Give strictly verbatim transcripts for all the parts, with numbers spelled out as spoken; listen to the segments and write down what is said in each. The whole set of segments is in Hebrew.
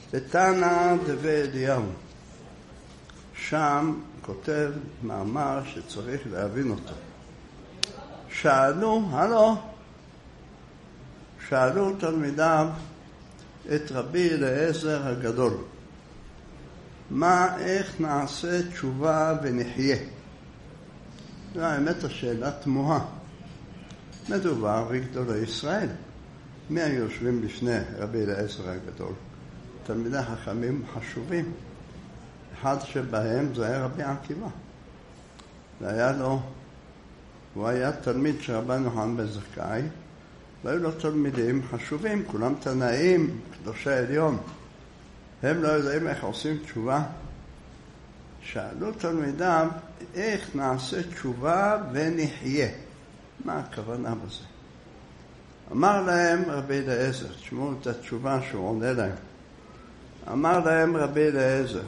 לתנא דבי אליהו. שם כותב מאמר שצריך להבין אותו. שאלו, הלו, שאלו תלמידיו את רבי אליעזר הגדול, מה, איך נעשה תשובה ונחיה? זו האמת השאלה תמוהה. מדובר בגדולי ישראל. מי היו יושבים לפני רבי אליעזר הגדול? תלמידי חכמים חשובים. אחד שבהם זה היה רבי עקיבא. והיה לו, הוא היה תלמיד של רבנו חנן בן זכאי, והיו לו תלמידים חשובים, כולם תנאים, קדושי עליון. הם לא יודעים איך עושים תשובה. שאלו תלמידיו, איך נעשה תשובה ונחיה? מה הכוונה בזה? אמר להם רבי אליעזר, תשמעו את התשובה שהוא עונה להם. אמר להם רבי אליעזר,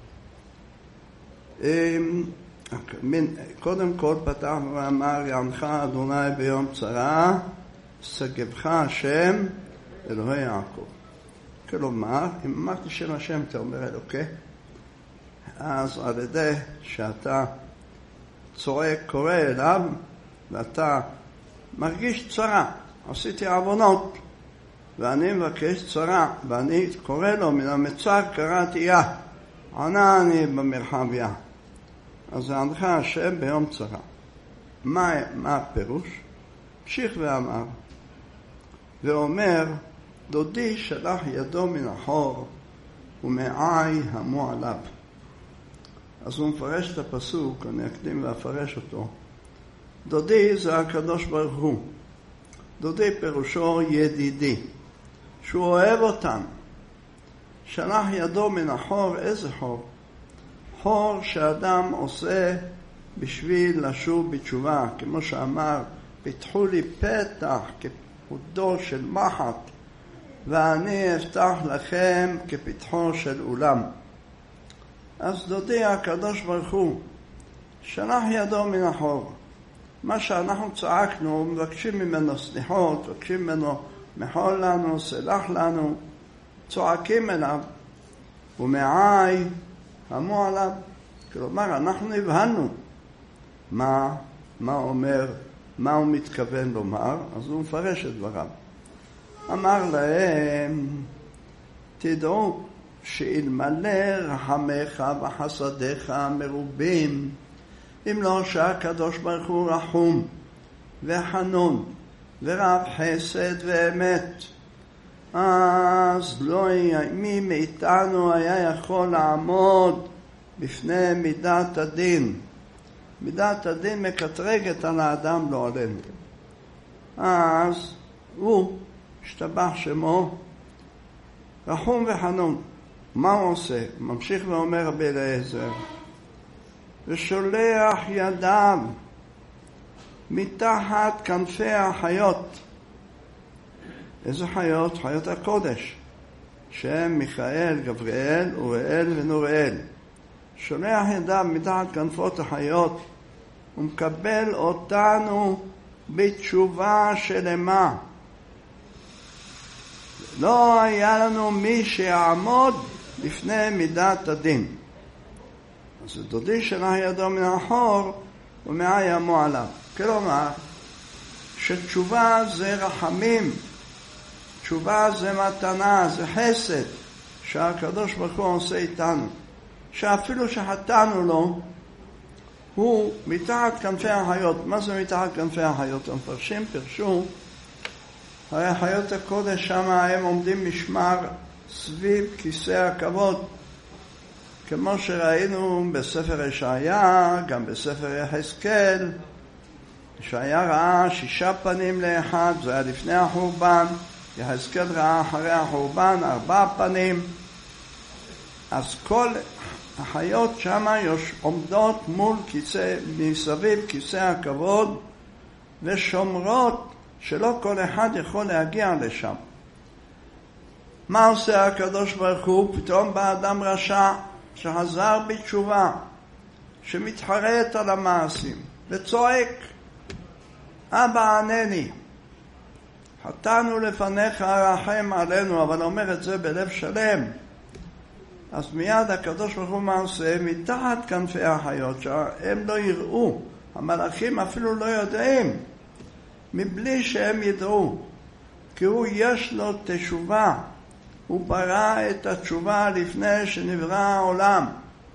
קודם כל פתח ואמר, יענך אדוני ביום צרה, שגבך השם אלוהי יעקב. כלומר, אם אמרתי שם השם, אתה אומר אלוקי, אז על ידי שאתה צועק, קורא אליו, ואתה מרגיש צרה, עשיתי עוונות, ואני מבקש צרה, ואני קורא לו, מן המצר קראתי יה, ענה אני במרחביה. אז ענך השם ביום צרה. מה, מה הפירוש? המשיך ואמר, ואומר, דודי שלח ידו מן החור, ומעי המו עליו. אז הוא מפרש את הפסוק, אני אקדים ואפרש אותו. דודי זה הקדוש ברוך הוא. דודי פירושו ידידי, שהוא אוהב אותם. שלח ידו מן החור, איזה חור? חור שאדם עושה בשביל לשוב בתשובה, כמו שאמר, פיתחו לי פתח כפתחו של מחט, ואני אפתח לכם כפתחו של אולם. אז דודי הקדוש ברוך הוא שלח ידו מן החור. מה שאנחנו צעקנו, מבקשים ממנו סליחות, מבקשים ממנו מחול לנו, סלח לנו, צועקים אליו, ומעי המו עליו. כלומר, אנחנו הבנו מה, מה אומר, מה הוא מתכוון לומר, אז הוא מפרש את דבריו. אמר להם, תדעו שאלמלא רחמך וחסדיך מרובים, אם לא שהקדוש ברוך הוא רחום וחנון ורב חסד ואמת, אז לא היה, מי מאיתנו היה יכול לעמוד בפני מידת הדין. מידת הדין מקטרגת על האדם, לא עלינו. אז הוא, השתבח שמו, רחום וחנון. מה הוא עושה? ממשיך ואומר רבי אליעזר, ושולח ידיו מתחת כנפי החיות. איזה חיות? חיות הקודש, שהם מיכאל, גבריאל, אוראל ונוראל. שולח ידיו מתחת כנפות החיות ומקבל אותנו בתשובה שלמה. לא היה לנו מי שיעמוד לפני מידת הדין. אז דודי שלח ידו מן החור ומעי המו עליו. כלומר, שתשובה זה רחמים, תשובה זה מתנה, זה חסד שהקדוש ברוך הוא עושה איתנו, שאפילו שחטאנו לו, הוא מתחת כנפי החיות. מה זה מתחת כנפי החיות? המפרשים פרשו, הרי חיות הקודש שם הם עומדים משמר סביב כיסא הכבוד, כמו שראינו בספר ישעיה, גם בספר יחזקאל. ישעיה ראה שישה פנים לאחד, זה היה לפני החורבן. יחזקאל ראה אחרי החורבן ארבע פנים. אז כל החיות שם עומדות מול כיסא, מסביב כיסא הכבוד, ושומרות שלא כל אחד יכול להגיע לשם. מה עושה הקדוש ברוך הוא? פתאום בא אדם רשע שחזר בתשובה, שמתחרט על המעשים וצועק, אבא ענני, חטאנו לפניך, רחם עלינו. אבל אומר את זה בלב שלם, אז מיד הקדוש ברוך הוא מה עושה? מתחת כנפי החיות שהם לא יראו, המלאכים אפילו לא יודעים, מבלי שהם ידעו, כי הוא יש לו תשובה, הוא ברא את התשובה לפני שנברא העולם,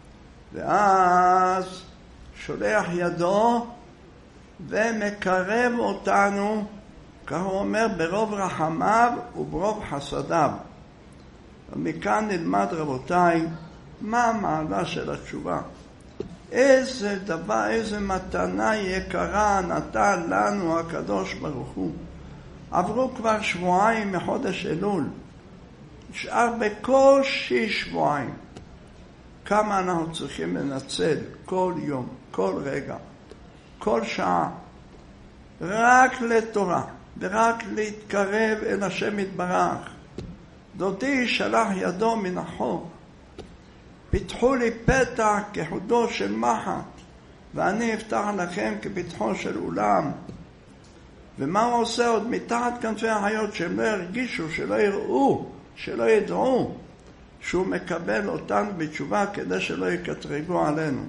ואז שולח ידו ומקרב אותנו, כך הוא אומר, ברוב רחמיו וברוב חסדיו. ומכאן נלמד רבותיי מה המעלה של התשובה. איזה דבר, איזה מתנה יקרה נתן לנו הקדוש ברוך הוא. עברו כבר שבועיים מחודש אלול, נשאר בקושי שבועיים. כמה אנחנו צריכים לנצל כל יום, כל רגע, כל שעה, רק לתורה, ורק להתקרב אל השם יתברך. דודי שלח ידו מן החור, פיתחו לי פתח כחודו של מחט, ואני אפתח לכם כפתחו של אולם. ומה הוא עושה עוד מתחת כנפי החיות, שהם לא ירגישו, שלא יראו, שלא ידעו, שהוא מקבל אותן בתשובה כדי שלא יקטרגו עלינו.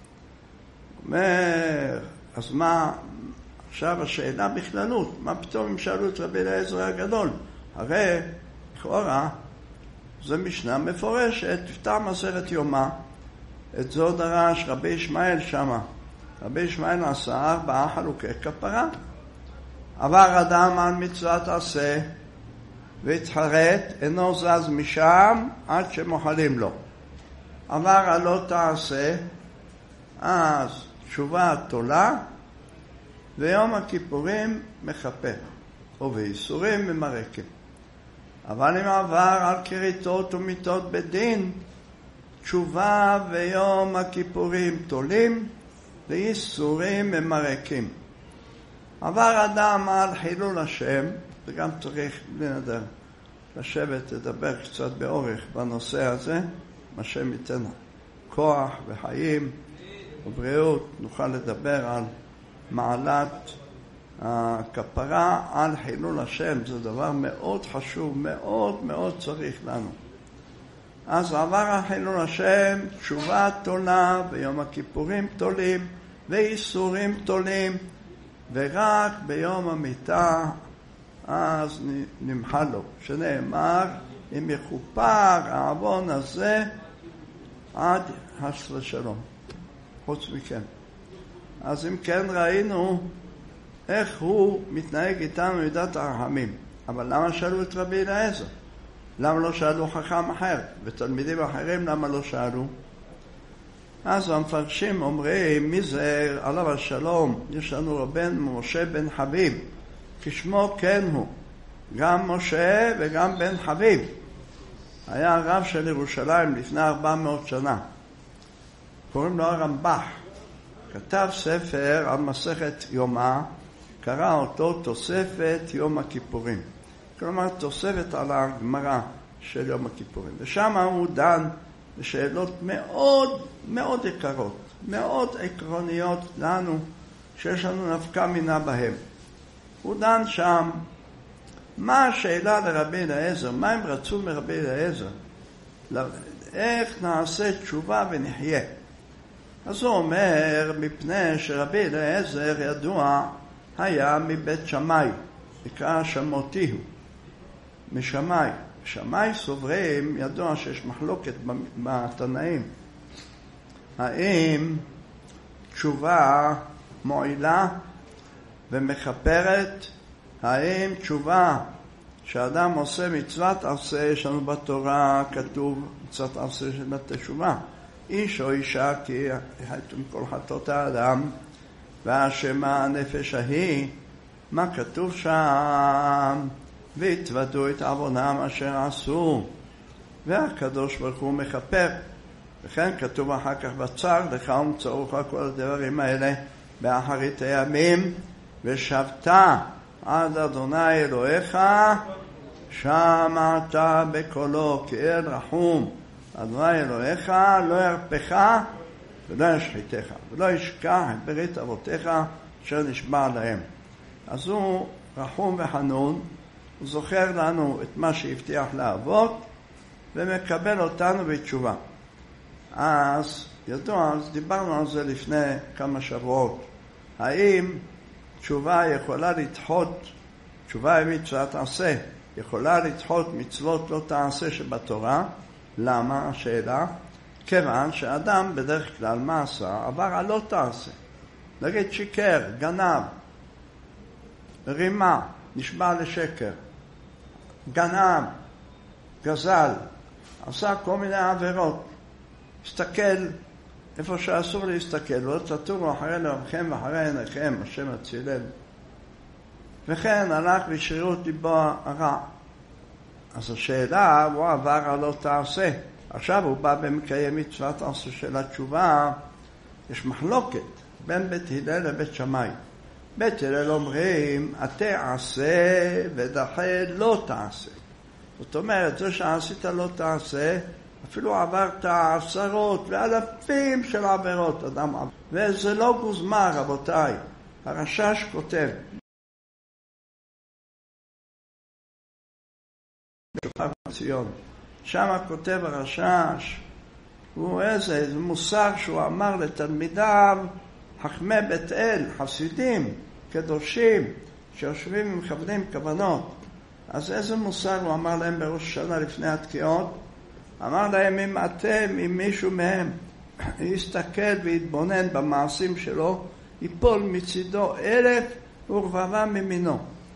אומר, אז מה, עכשיו השאלה בכללות, מה פתאום הם שאלו את רבי אליעזר הגדול? הרי, לכאורה, זו משנה מפורשת, תפתח מסכת יומא, את זו דרש רבי ישמעאל שמה. רבי ישמעאל עשה ארבעה חלוקי כפרה. עבר אדם על מצוות עשה, והתחרט, אינו זז משם עד שמוחלים לו. עבר על לא תעשה, אז תשובה תולה, ויום הכיפורים מכפר, ובייסורים ממרקים. אבל אם עבר על כריתות ומיתות בדין, תשובה ויום הכיפורים תולים, וייסורים ממרקים. עבר אדם על חילול השם, וגם צריך לנדר, לשבת לדבר קצת באורך בנושא הזה, מה שם ייתן כוח וחיים ובריאות, נוכל לדבר על מעלת הכפרה על חילול השם. זה דבר מאוד חשוב, מאוד מאוד צריך לנו. אז עבר על חילול השם, תשובה תולה, ויום הכיפורים תולים, ואיסורים תולים, ורק ביום המיטה אז נמחה לו, שנאמר, אם יכופר העוון הזה עד חס ושלום, חוץ מכן. אז אם כן ראינו איך הוא מתנהג איתנו מידת הרחמים. אבל למה שאלו את רבי אליעזר? למה לא שאלו חכם אחר? ותלמידים אחרים למה לא שאלו? אז המפרשים אומרים, מי זה עליו השלום? יש לנו רבנו משה בן חביב, כשמו כן הוא, גם משה וגם בן חביב. היה הרב של ירושלים לפני ארבע מאות שנה, קוראים לו הרמב"ח. כתב ספר על מסכת יומא, קרא אותו תוספת יום הכיפורים, כלומר תוספת על הגמרא של יום הכיפורים, ושם הוא דן בשאלות מאוד מאוד יקרות, מאוד עקרוניות לנו, שיש לנו נפקא מינה בהם. הוא דן שם מה השאלה לרבי אליעזר, מה הם רצו מרבי אליעזר, איך נעשה תשובה ונחיה. אז הוא אומר, מפני שרבי אליעזר ידוע היה מבית שמאי, נקרא שמותיהו, משמאי. שמאי סוברים, ידוע שיש מחלוקת בתנאים, האם תשובה מועילה ומכפרת, האם תשובה שאדם עושה מצוות עשה, יש לנו בתורה כתוב מצוות עשה של התשובה, איש או אישה כי הייתם כל חטאות האדם והאשמה הנפש ההיא, מה כתוב שם? והתוודו את עוונם אשר עשו, והקדוש ברוך הוא מכפר. וכן כתוב אחר כך בצר, לך ומצאוך כל הדברים האלה באחרית הימים, ושבת עד אדוני אלוהיך שמעת בקולו, כי אל רחום אדוני אלוהיך לא ירפך ולא ישחיתך ולא ישכח את ברית אבותיך אשר נשבע להם. אז הוא רחום וחנון, הוא זוכר לנו את מה שהבטיח לאבות, ומקבל אותנו בתשובה. אז ידוע, אז דיברנו על זה לפני כמה שבועות. האם תשובה יכולה לדחות, תשובה היא מצוות עשה, יכולה לדחות מצוות לא תעשה שבתורה? למה? השאלה, כיוון שאדם בדרך כלל מה עשה? עבר על לא תעשה. נגיד שיקר, גנב, רימה, נשבע לשקר, גנב, גזל, עשה כל מיני עבירות. הסתכל איפה שאסור להסתכל, לא תטורו אחרי לבכם ואחרי עיניכם, השם הצילם. וכן הלך בשרירות ליבו הרע. אז השאלה, הוא עבר על לא תעשה. עכשיו הוא בא במקיים מצוות עשה של התשובה. יש מחלוקת בין בית הלל לבית שמאי. בית הלל אומרים, התעשה ודחה לא תעשה. זאת אומרת, זה שעשית לא תעשה, אפילו עברת עשרות ואלפים של עבירות, אדם עבר. וזה לא גוזמה, רבותיי. הרשש כותב, ציון. שם כותב הרשש, הוא איזה, איזה מוסר שהוא אמר לתלמידיו, חכמי בית אל, חסידים, קדושים, שיושבים ומכוונים כוונות. אז איזה מוסר הוא אמר להם בראש השנה לפני התקיעות? אמר להם, אם אתם, אם מישהו מהם יסתכל ויתבונן במעשים שלו, ייפול מצידו אלף ורבבה ממינו.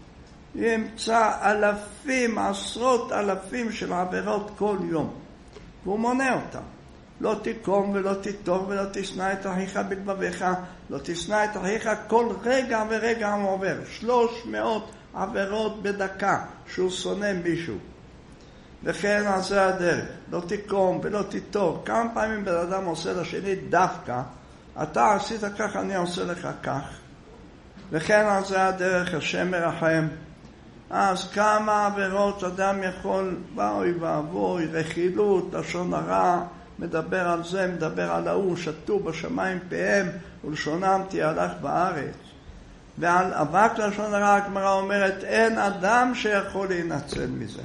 ימצא אלפים, עשרות אלפים של עבירות כל יום. והוא מונה אותם. לא תקום ולא תתור ולא תשנא את אחיך בלבביך, לא תשנא את אחיך כל רגע ורגע הוא עובר. שלוש מאות עבירות בדקה שהוא שונא מישהו. וכן על זה הדרך, לא תקום ולא תתור. כמה פעמים בן אדם עושה לשני דווקא, אתה עשית כך, אני עושה לך כך. וכן על זה הדרך, השם מרחם. אז כמה עבירות אדם יכול, באוי ואבוי, רכילות, לשון הרע, מדבר על זה, מדבר על ההוא, שתו בשמיים פיהם, ולשונם תהלך בארץ. ועל אבק לשון הרע, הגמרא אומרת, אין אדם שיכול להינצל מזה.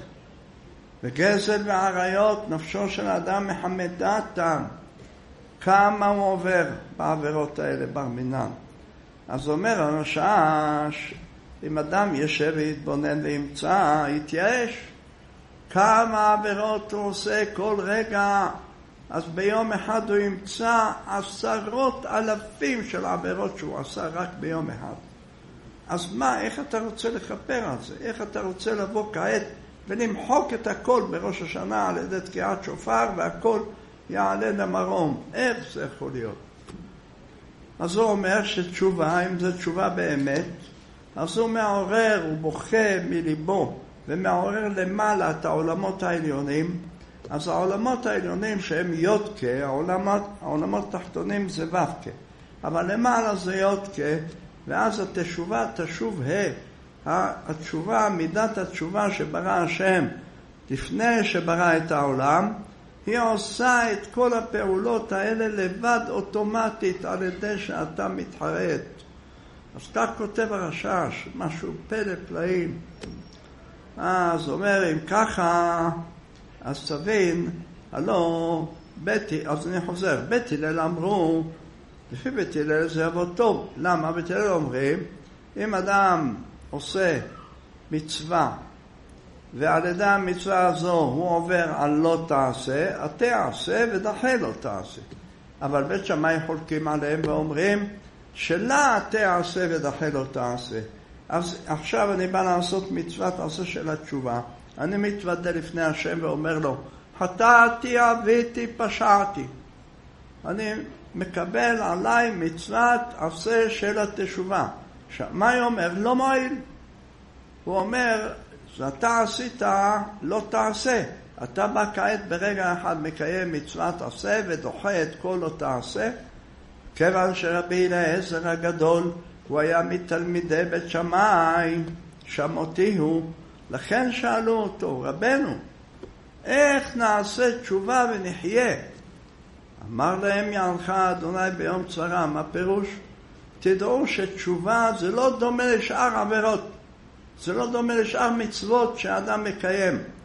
וגזל ועריות, נפשו של אדם מחמת דעתם. כמה הוא עובר בעבירות האלה, בר מינן. אז אומר הרשש, אם אדם ישב ויתבונן וימצא, יתייאש. כמה עבירות הוא עושה כל רגע, אז ביום אחד הוא ימצא עשרות אלפים של עבירות שהוא עשה רק ביום אחד. אז מה, איך אתה רוצה לכפר על זה? איך אתה רוצה לבוא כעת ולמחוק את הכל בראש השנה על ידי תקיעת שופר והכל יעלה למרום? איך זה יכול להיות? אז הוא אומר שתשובה, אם זה תשובה באמת, אז הוא מעורר, הוא בוכה מליבו ומעורר למעלה את העולמות העליונים. אז העולמות העליונים שהם יודקה, העולמות, העולמות תחתונים זה ובקה, אבל למעלה זה יודקה, ואז התשובה תשוב ה. התשובה, מידת התשובה שברא השם לפני שברא את העולם, היא עושה את כל הפעולות האלה לבד אוטומטית על ידי שאתה מתחרט. אז כך כותב הרשש, משהו פלא פלאים. אז אומר, אם ככה, אז תבין, הלא, ביתי, אז אני חוזר, בית הלל אמרו, לפי בית הלל זה יבוא טוב. למה? בית הלל אומרים, אם אדם עושה מצווה, ועל ידי המצווה הזו הוא עובר על לא תעשה, תעשה ודחה לא תעשה. אבל בית שמאי חולקים עליהם ואומרים, שלה תעשה ודחה לא תעשה. אז עכשיו אני בא לעשות מצוות עשה של התשובה. אני מתוודה לפני השם ואומר לו, חטאתי, עוויתי, פשעתי. אני מקבל עליי מצוות עשה של התשובה. מה הוא אומר? לא מועיל. הוא אומר, אתה עשית, לא תעשה. אתה בא כעת ברגע אחד מקיים מצוות עשה ודוחה את כל לא תעשה. כיוון שרבי אליעזר הגדול, הוא היה מתלמידי בית שמאי, שמעותי הוא, לכן שאלו אותו, רבנו, איך נעשה תשובה ונחיה? אמר להם, יענך אדוני ביום צרה. מה פירוש? תדעו שתשובה זה לא דומה לשאר עבירות, זה לא דומה לשאר מצוות שאדם מקיים.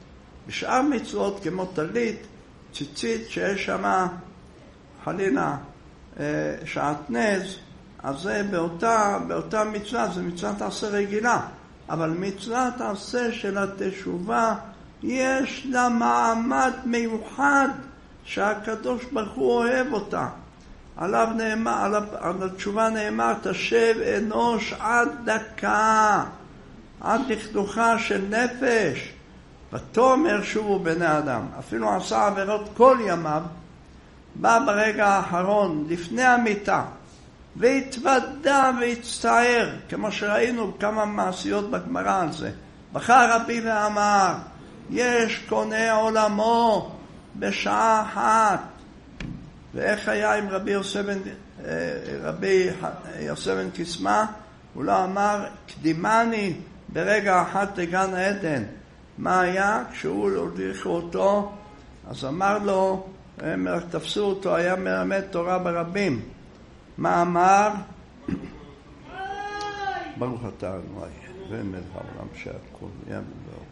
בשאר מצוות כמו טלית, ציצית שיש שמה חלילה שעטנז, אז זה באותה, באותה מצווה, זה מצוות עשה רגילה. אבל מצוות עשה של התשובה, יש לה מעמד מיוחד שהקדוש ברוך הוא אוהב אותה. עליו נאמר, עליו, על התשובה נאמר, תשב אנוש עד דקה, עד לכדוכה של נפש. ותאמר שובו בני אדם. אפילו עשה עבירות כל ימיו, בא ברגע האחרון, לפני המיטה, והתוודע והצטער, כמו שראינו כמה מעשיות בגמרא על זה. בכה רבי ואמר, יש קונה עולמו בשעה אחת. ואיך היה עם רבי יוסף בן, רבי יוסף בן קיסמא? הוא לא אמר, קדימני ברגע אחת לגן עדן. מה היה? כשהוא הוליכו אותו, אז אמר לו, הם תפסו אותו, היה מלמד תורה ברבים. מה אמר? ברוך אתה אדוני ומלך העולם שהכל יהיה בדברו.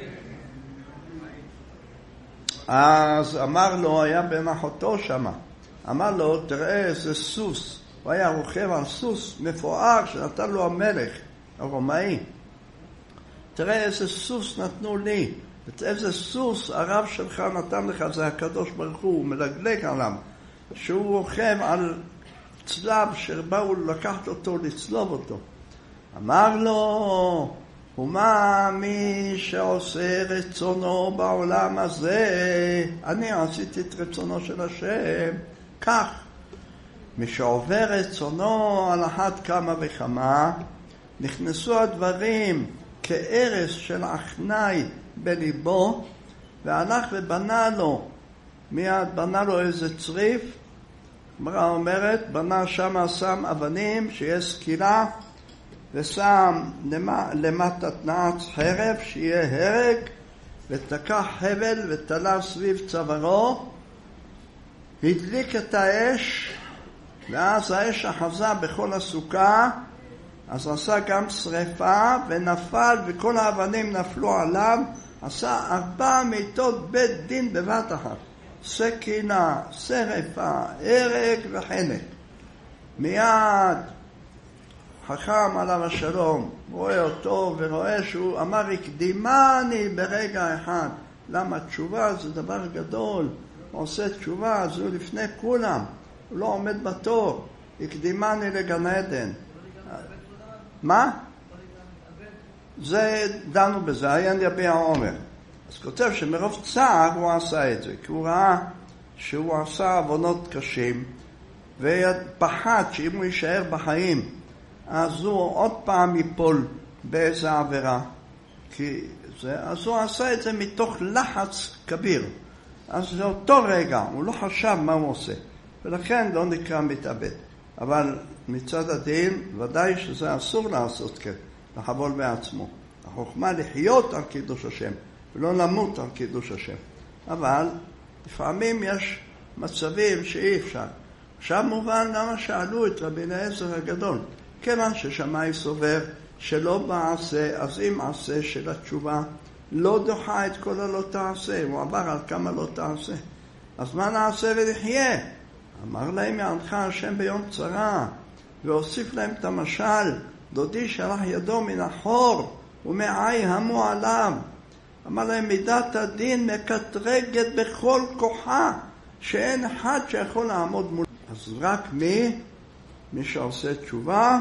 אז אמר לו, היה בן אחותו שמה, אמר לו, תראה איזה סוס, הוא היה רוכב על סוס מפואר שנתן לו המלך הרומאי. תראה איזה סוס נתנו לי, איזה סוס הרב שלך נתן לך, זה הקדוש ברוך הוא, הוא מלגלג עליו, שהוא רוכב על צלב שבאו לקחת אותו, לצלוב אותו. אמר לו, ומה מי שעושה רצונו בעולם הזה? אני עשיתי את רצונו של השם. כך, מי שעובר רצונו על אחת כמה וכמה, נכנסו הדברים כארס של אחנאי בליבו, והלך ובנה לו, מיד בנה לו איזה צריף, הגמרא אומרת, בנה שם, שם אבנים שיש סקילה, ושם למטה תנעת חרב שיהיה הרג, ותקח חבל ותלה סביב צווארו, הדליק את האש, ואז האש אחזה בכל הסוכה, אז עשה גם שריפה ונפל, וכל האבנים נפלו עליו, עשה ארבע מיתות בית דין בבת אחת, סכינה, שריפה, הרג וחנק. מיד חכם עליו השלום רואה אותו ורואה שהוא אמר, הקדימני ברגע אחד. למה? תשובה זה דבר גדול, הוא עושה תשובה, אז הוא לפני כולם, הוא לא עומד בתור. הקדימני לגן עדן. מה? זה דנו בזה, עיין יביע עומר. אז כותב שמרוב צער הוא עשה את זה, כי הוא ראה שהוא עשה עוונות קשים, ופחד שאם הוא יישאר בחיים, אז הוא עוד פעם ייפול באיזה עבירה. כי זה, אז הוא עשה את זה מתוך לחץ כביר. אז זה אותו רגע, הוא לא חשב מה הוא עושה, ולכן לא נקרא מתאבד. אבל מצד הדין, ודאי שזה אסור לעשות כן, לחבול בעצמו. החוכמה לחיות על קידוש השם, ולא למות על קידוש השם. אבל לפעמים יש מצבים שאי אפשר. עכשיו מובן למה שאלו את רבי אליעזר הגדול. כיוון ששמאי סובר שלא בעשה, אז אם עשה של התשובה לא דוחה את כל הלא תעשה. הוא עבר על כמה לא תעשה. אז מה נעשה ונחיה? אמר להם, יענך השם ביום צרה, והוסיף להם את המשל, דודי שלח ידו מן החור ומעי המו עליו. אמר להם, מידת הדין מקטרגת בכל כוחה, שאין אחד שיכול לעמוד מול. אז רק מי? מי שעושה תשובה.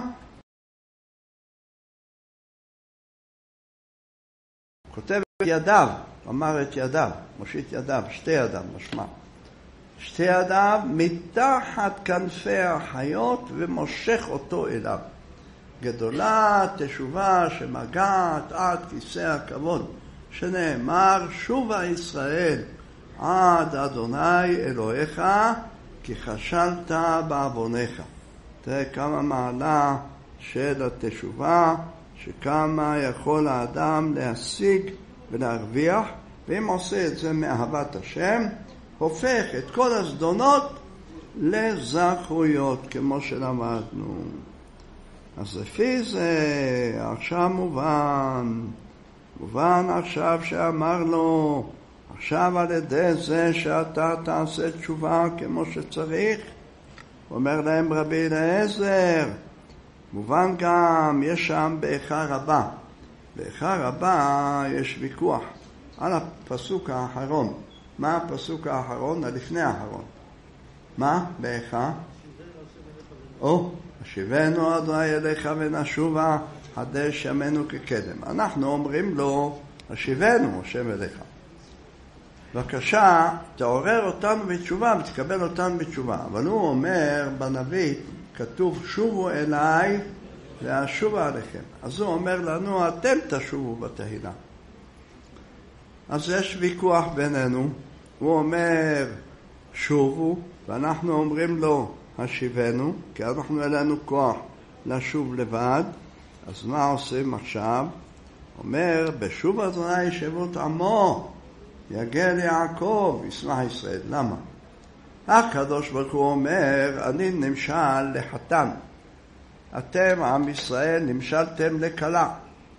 כותב את ידיו, אמר את ידיו, מושיט ידיו, שתי ידיו משמע. שתי ידיו מתחת כנפי החיות ומושך אותו אליו. גדולה תשובה שמגעת עד כיסא הכבוד, שנאמר שובה ישראל עד אדוני אלוהיך כי חשלת בעוונך. תראה כמה מעלה של התשובה, שכמה יכול האדם להשיג ולהרוויח, ואם עושה את זה מאהבת השם, הופך את כל הזדונות לזכויות, כמו שלמדנו. אז לפי זה עכשיו מובן, מובן עכשיו שאמר לו, עכשיו על ידי זה שאתה תעשה תשובה כמו שצריך, אומר להם רבי אליעזר, מובן גם יש שם באיכה רבה. באיכה רבה יש ויכוח על הפסוק האחרון. מה הפסוק האחרון? הלפני האחרון. מה? באיכה? או, השיבנו אדוני אליך ונשובה, חדש ימינו כקדם. אנחנו אומרים לו, השיבנו השם אליך. בבקשה, תעורר אותנו בתשובה ותקבל אותנו בתשובה. אבל הוא אומר בנביא, כתוב שובו אליי ואשובה עליכם. אז הוא אומר לנו, אתם תשובו בתהילה. אז יש ויכוח בינינו. הוא אומר שובו, ואנחנו אומרים לו השיבנו, כי אנחנו אלינו כוח לשוב לבד. אז מה עושים עכשיו? אומר, בשוב אדוני ישבות עמו, יגל יעקב, ישמח ישראל. למה? הקדוש ברוך הוא אומר, אני נמשל לחתן. אתם, עם ישראל, נמשלתם לכלה.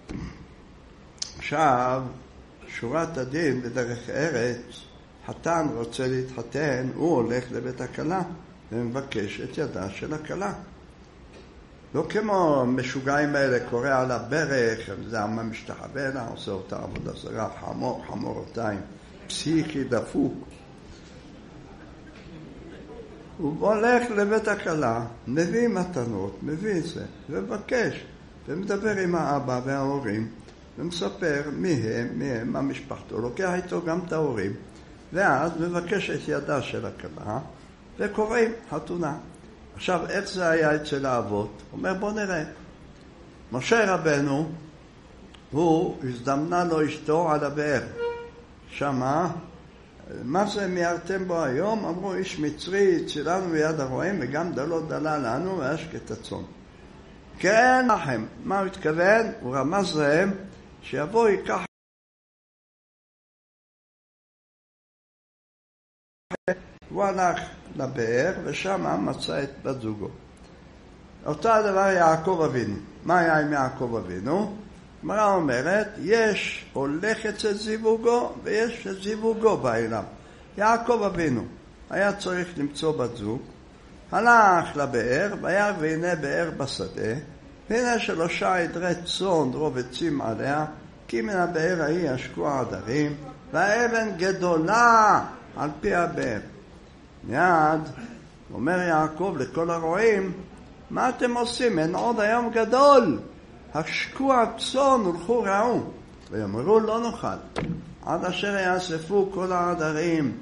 עכשיו, שורת הדין בדרך ארץ, חתן רוצה להתחתן, הוא הולך לבית הכלה ומבקש את ידה של הכלה. לא כמו משוגעים האלה, קורא על הברך, זה עמה משתחווה לה, עושה אותה עבודה זרה, חמור, חמורותיים, פסיכי, דפוק. הוא הולך לבית הכלה, מביא מתנות, מביא את זה, ומבקש, ומדבר עם האבא וההורים, ומספר מי הם, מי הם, מה משפחתו, לוקח איתו גם את ההורים, ואז מבקש את ידה של הכלה, וקוראים חתונה. עכשיו, איך זה היה אצל האבות? הוא אומר, בוא נראה. משה רבנו, הוא הזדמנה לו אשתו על הבאר. שמה, מה זה מיהרתם בו היום? אמרו, איש מצרי, צילנו ביד הרועים, וגם דלו דלה לנו, והשקט הצאן. כן לכם. מה הוא התכוון? הוא רמז להם, שיבוא ייקח הוא הלך לבאר ושם מצא את בת זוגו. אותו הדבר יעקב אבינו. מה היה עם יעקב אבינו? הגמרא אומרת, יש הולך אצל זיווגו ויש את זיווגו בעולם. יעקב אבינו היה צריך למצוא בת זוג, הלך לבאר, וירא והנה באר בשדה, והנה שלושה עדרי צאן רובצים עליה, כי מן הבאר ההיא ישקו העדרים, והאבן גדולה על פי הבאר. מיד אומר יעקב לכל הרועים, מה אתם עושים? אין עוד היום גדול, השקו הצאן ולכו רעו. ויאמרו לא נוכל, עד אשר יאספו כל העדרים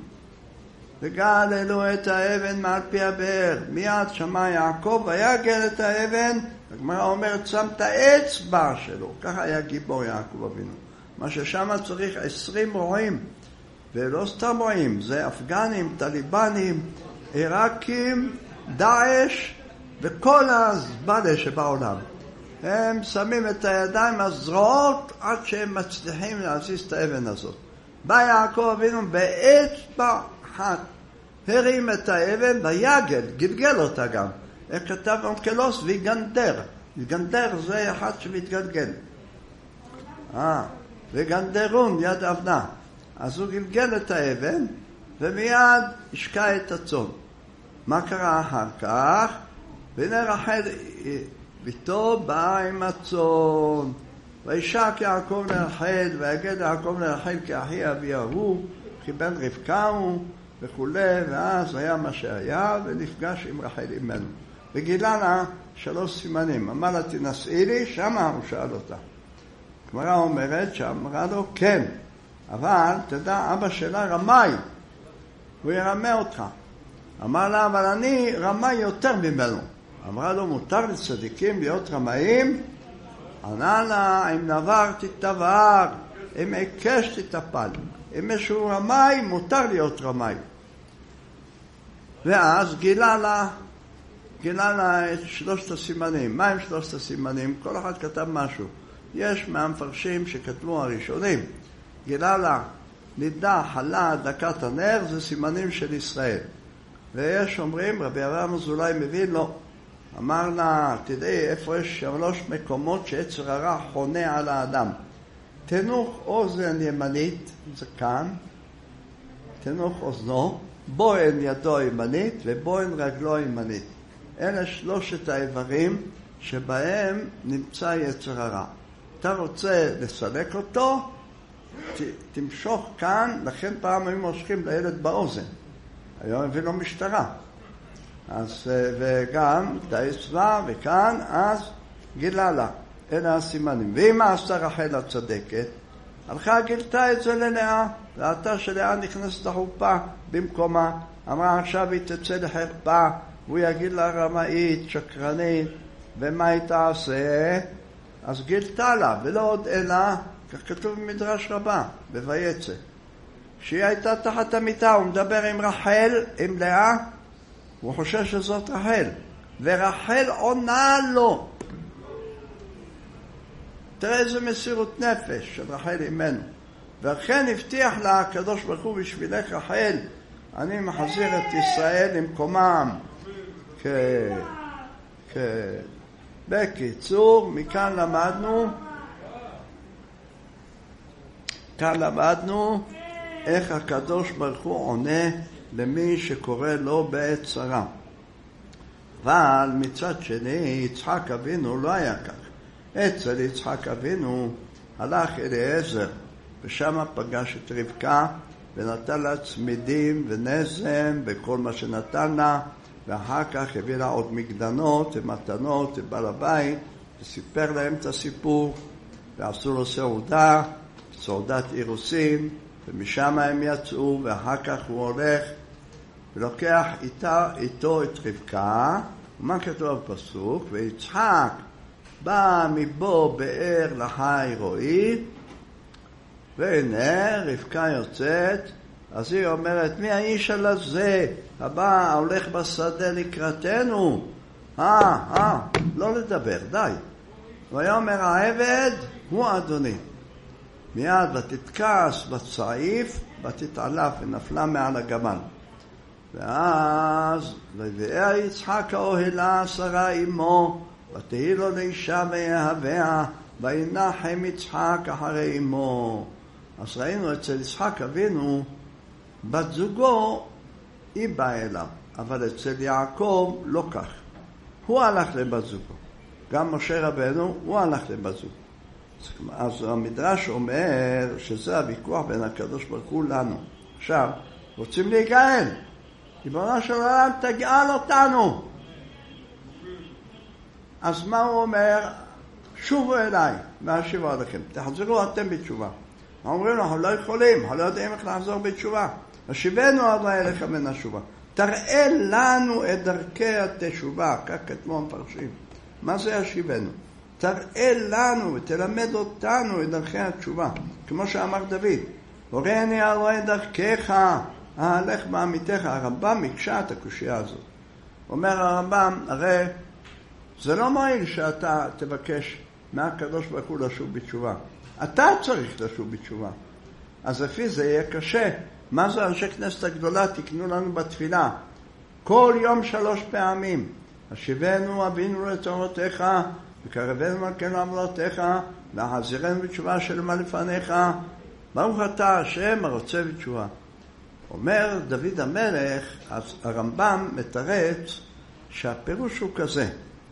וגאלו את האבן מעל פי הבאר. מיד שמע יעקב ויגל את האבן. הגמרא אומרת, שם את האצבע שלו. ככה היה גיבור יעקב אבינו. מה ששם צריך עשרים רועים, ולא סתם רועים, זה אפגנים, טליבנים, עיראקים, דאעש וכל הזבלה שבעולם. הם שמים את הידיים הזרועות עד שהם מצליחים להזיז את האבן הזאת. בא יעקב אבינו באצבע אחת, הרים את האבן ויגל, גלגל אותה גם. איך כתב אונקלוס? ויגנדר. ויגנדר זה אחד שמתגלגל. אה, ויגנדרון יד אבנה. אז הוא גלגל את האבן ומיד השקע את הצאן. מה קרה אחר כך? והנה רחל ביתו באה עם הצאן. וישק יעקב לרחל ויגד יעקב לרחל כאחי אבי ההוא, קיבל רבקה הוא וכו', ואז היה מה שהיה ונפגש עם רחל אימנו. וגילה לה שלוש סימנים. אמר לה תנסעי לי, שמה הוא שאל אותה. הגמרא אומרת שאמרה לו כן, אבל תדע אבא שלה רמאי, הוא ירמה אותך. אמר לה אבל אני רמאי יותר ממנו. אמרה לו מותר לצדיקים להיות רמאים? ענה לה אם נבר תתבר, אם עיקש תטפל. אם משהו רמאי מותר להיות רמאי. ואז גילה לה גילה לה את שלושת הסימנים. מה הם שלושת הסימנים? כל אחד כתב משהו. יש מהמפרשים שכתבו הראשונים. גילה לה נידה, חלה, דקת הנר, זה סימנים של ישראל. ויש אומרים, רבי אברהם אזולאי מבין לו, אמר לה, תדעי איפה יש שלוש מקומות שיצר הרע חונה על האדם. תנוך אוזן ימנית, זה כאן, תנוח אוזנו, בוהן ידו הימנית ובוהן רגלו הימנית. אלה שלושת האיברים שבהם נמצא יצר הרע. אתה רוצה לסלק אותו, ת, תמשוך כאן, לכן פעם היו מושכים לילד באוזן. היום הביא לו משטרה. אז, וגם תאסלה וכאן, אז גילה לה. אלה הסימנים. ואם עשתה רחל הצדקת, הלכה גילתה את זה ללאה. ראתה שלאה נכנסת לחופה במקומה. אמרה עכשיו היא תצא לחרפה, והוא יגיד לה רמאית, שקרנית, ומה היא תעשה? אז גילתה לה, ולא עוד אלא, כך כתוב במדרש רבה, בויצא. שהיא הייתה תחת המיטה, הוא מדבר עם רחל, עם לאה, הוא חושב שזאת רחל. ורחל עונה לו. תראה איזה מסירות נפש של רחל אימנו. ואכן הבטיח לה הקדוש ברוך הוא בשבילך רחל, אני מחזיר את ישראל למקומם. כ... כ... בקיצור, מכאן למדנו, כאן למדנו איך הקדוש ברוך הוא עונה למי שקורא לו בעת צרה. אבל מצד שני, יצחק אבינו לא היה כך. אצל יצחק אבינו הלך אליעזר, ושם פגש את רבקה, ונתן לה צמידים ונזם וכל מה שנתן לה, ואחר כך הביא לה עוד מגדנות ומתנות לבעל הבית, וסיפר להם את הסיפור, ועשו לו סעודה, סעודת אירוסין, ומשם הם יצאו, ואחר כך הוא הולך ולוקח איתה, איתו את רבקה. ומה כתוב בפסוק? ויצחק בא מבוא באר לחי רועי, והנה רבקה יוצאת, אז היא אומרת, מי האיש על הזה הבא הולך בשדה לקראתנו? אה, אה, לא לדבר, די. ויאמר העבד הוא אדוני. מיד ותתכעס בצעיף ותתעלף ונפלה מעל הגמל. ואז ויבאה יצחק האוהלה שרה אמו, ותהי לו לאישה ויהביה, וינחם יצחק אחרי אמו. אז ראינו אצל יצחק אבינו, בת זוגו היא באה אליו, אבל אצל יעקב לא כך. הוא הלך לבת זוגו. גם משה רבנו הוא הלך לבת זוגו. אז המדרש אומר שזה הוויכוח בין הקדוש ברוך הוא לנו. עכשיו, רוצים להיגאל. ריבונו של עולם, תגאל אותנו. אז מה הוא אומר? שובו אליי, ואשיבו עליכם. תחזרו אתם בתשובה. אומרים לו, אנחנו לא יכולים, אנחנו לא יודעים איך לחזור בתשובה. השיבנו אדוני אליך מן התשובה. תראה לנו את דרכי התשובה, כך כתבו המפרשים. מה זה השיבנו? תראה לנו ותלמד אותנו את דרכי התשובה. כמו שאמר דוד, הורני הרואה דרכך, אהלך בעמיתך. הרמב"ם מקשה את הקושיה הזאת. אומר הרמב"ם, הרי זה לא מועיל שאתה תבקש מהקדוש ברוך הוא לשוב בתשובה. אתה צריך לשוב בתשובה. אז לפי זה יהיה קשה. מה זה אנשי כנסת הגדולה תקנו לנו בתפילה? כל יום שלוש פעמים. השיבנו אבינו לתורותיך, וקרבנו מלכנו עמלותיך, להחזירנו בתשובה שלמה לפניך. ברוך אתה השם הרוצה בתשובה. אומר דוד המלך, אז הרמב"ם מתרץ שהפירוש הוא כזה.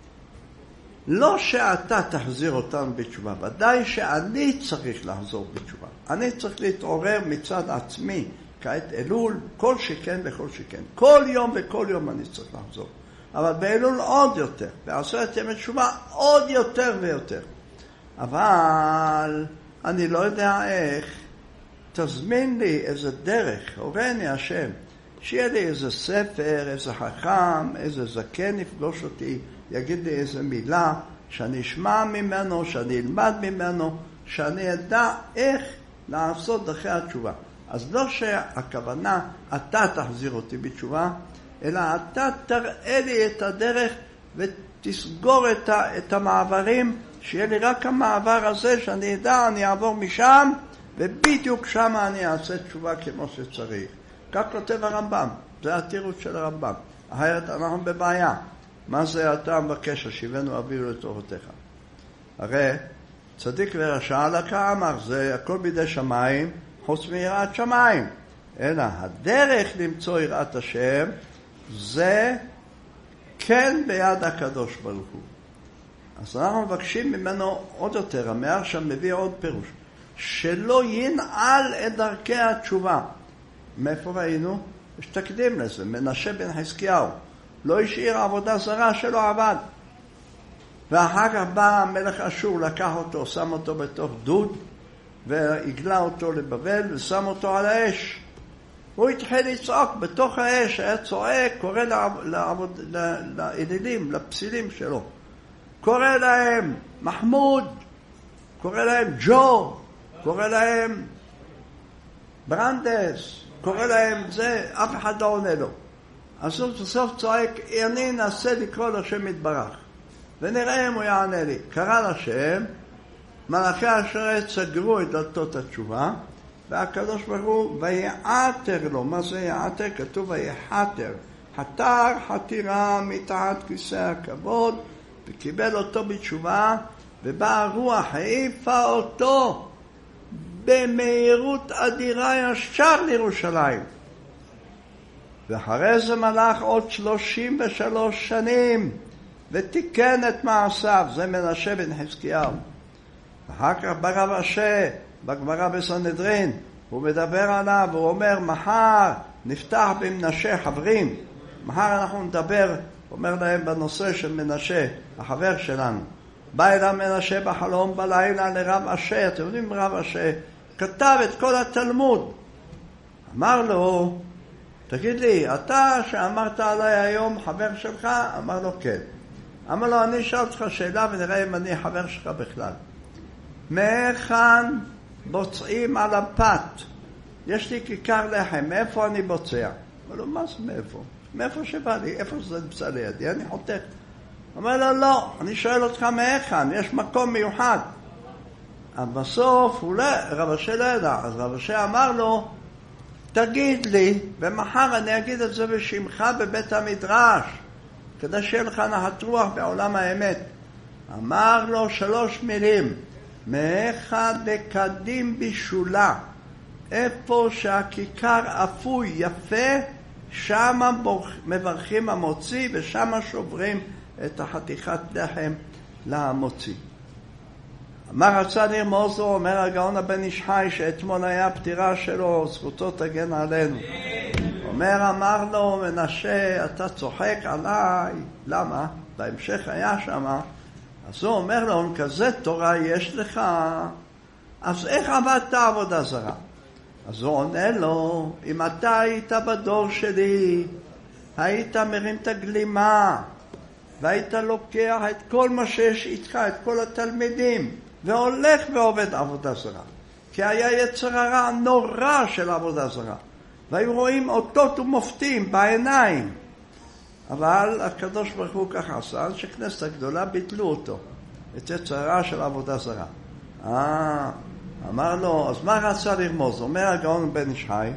לא שאתה תחזיר אותנו בתשובה, ודאי שאני צריך לחזור בתשובה. אני צריך להתעורר מצד עצמי, כעת אלול, כל שכן וכל שכן. כל יום וכל יום אני צריך לחזור. אבל באלול עוד יותר, בעשרת ימי תשובה עוד יותר ויותר. אבל אני לא יודע איך, תזמין לי איזה דרך, הורני השם, שיהיה לי איזה ספר, איזה חכם, איזה זקן יפגוש אותי, יגיד לי איזה מילה, שאני אשמע ממנו, שאני אלמד ממנו, שאני אדע איך לעשות דרכי התשובה. אז לא שהכוונה, אתה תחזיר אותי בתשובה, אלא אתה תראה לי את הדרך ותסגור את, ה, את המעברים, שיהיה לי רק המעבר הזה, שאני אדע, אני אעבור משם, ובדיוק שם אני אעשה תשובה כמו שצריך. כך כותב הרמב"ם, זה התירוץ של הרמב"ם. אחרת אנחנו בבעיה. מה זה אתה מבקש, השיבנו אבינו לתורותיך? הרי צדיק ורשע לקה אמר, זה הכל בידי שמיים, חוץ מיראת שמיים. אלא הדרך למצוא יראת השם זה כן ביד הקדוש ברוך הוא. אז אנחנו מבקשים ממנו עוד יותר, המאר שם מביא עוד פירוש, שלא ינעל את דרכי התשובה. מאיפה ראינו? יש תקדים לזה, מנשה בן חזקיהו לא השאיר עבודה זרה שלא עבד, ואחר כך בא המלך אשור, לקח אותו, שם אותו בתוך דוד והגלה אותו לבבל ושם אותו על האש. הוא התחיל לצעוק בתוך האש, היה צועק, קורא לעבוד, לאלילים, לפסילים שלו, קורא להם מחמוד, קורא להם ג'ו, קורא להם ברנדס, קורא להם זה, אף אחד לא עונה לו. אז הוא בסוף צועק, אני ננסה לקרוא לשם יתברך ונראה אם הוא יענה לי. קרא לשם, מלאכי השרת סגרו את דלתות התשובה, והקדוש ברוך הוא ויעתר לו. מה זה יעתר? כתוב ויחתר, חתר חתירה מתחת כיסא הכבוד וקיבל אותו בתשובה, ובאה הרוח העיפה אותו במהירות אדירה ישר לירושלים. ואחרי זה מלך עוד שלושים ושלוש שנים ותיקן את מעשיו. זה מנשה בן חזקיהו. ואחר כך ברב אשה בגמרא בסנהדרין הוא מדבר עליו, הוא אומר מחר נפתח במנשה חברים, מחר אנחנו נדבר, אומר להם בנושא של מנשה החבר שלנו. בא אליו מנשה בחלום בלילה לרב אשה. אתם יודעים, רב אשה כתב את כל התלמוד. אמר לו, תגיד לי, אתה שאמרת עליי היום חבר שלך? אמר לו כן. אמר לו, אני אשאל אותך שאלה ונראה אם אני חבר שלך בכלל. מאיכן בוצעים על הפת? יש לי כיכר לחם, מאיפה אני בוצע? אמר לו, מה זה מאיפה? מאיפה שבא לי, איפה זה נמצא לידי? אני חותך. אמר לו, לא, אני שואל אותך מאיכן, יש מקום מיוחד. אז בסוף הוא לא, רב אשה לא ידע, אז רב אשה אמר לו, תגיד לי, ומחר אני אגיד את זה בשמך בבית המדרש, כדי שיהיה לך נחת רוח בעולם האמת. אמר לו שלוש מילים, מאיכן לקדים בשולה, איפה שהכיכר אפוי יפה, שמה מברכים המוציא ושמה שוברים את החתיכת לחם למוציא. אמר הצדיק מוזו, אומר הגאון הבן איש חי שאתמול היה פטירה שלו, זכותו תגן עלינו. אומר, אמר לו מנשה, אתה צוחק עליי. למה? בהמשך היה שמה. אז הוא אומר לו, אם כזה תורה יש לך, אז איך עבדת עבודה זרה? אז הוא עונה לו, אם אתה היית בדור שלי, היית מרים את הגלימה, והיית לוקח את כל מה שיש איתך, את כל התלמידים, והולך ועובד עבודה זרה. כי היה יצר הרע נורא של עבודה זרה. והיו רואים אותות ומופתים בעיניים. אבל הקדוש ברוך הוא כך עשה, שכנסת הגדולה ביטלו אותו. את יצר הרע של עבודה זרה. אה, אמר לו, אז מה רצה לרמוז? אומר הגאון בן איש חי.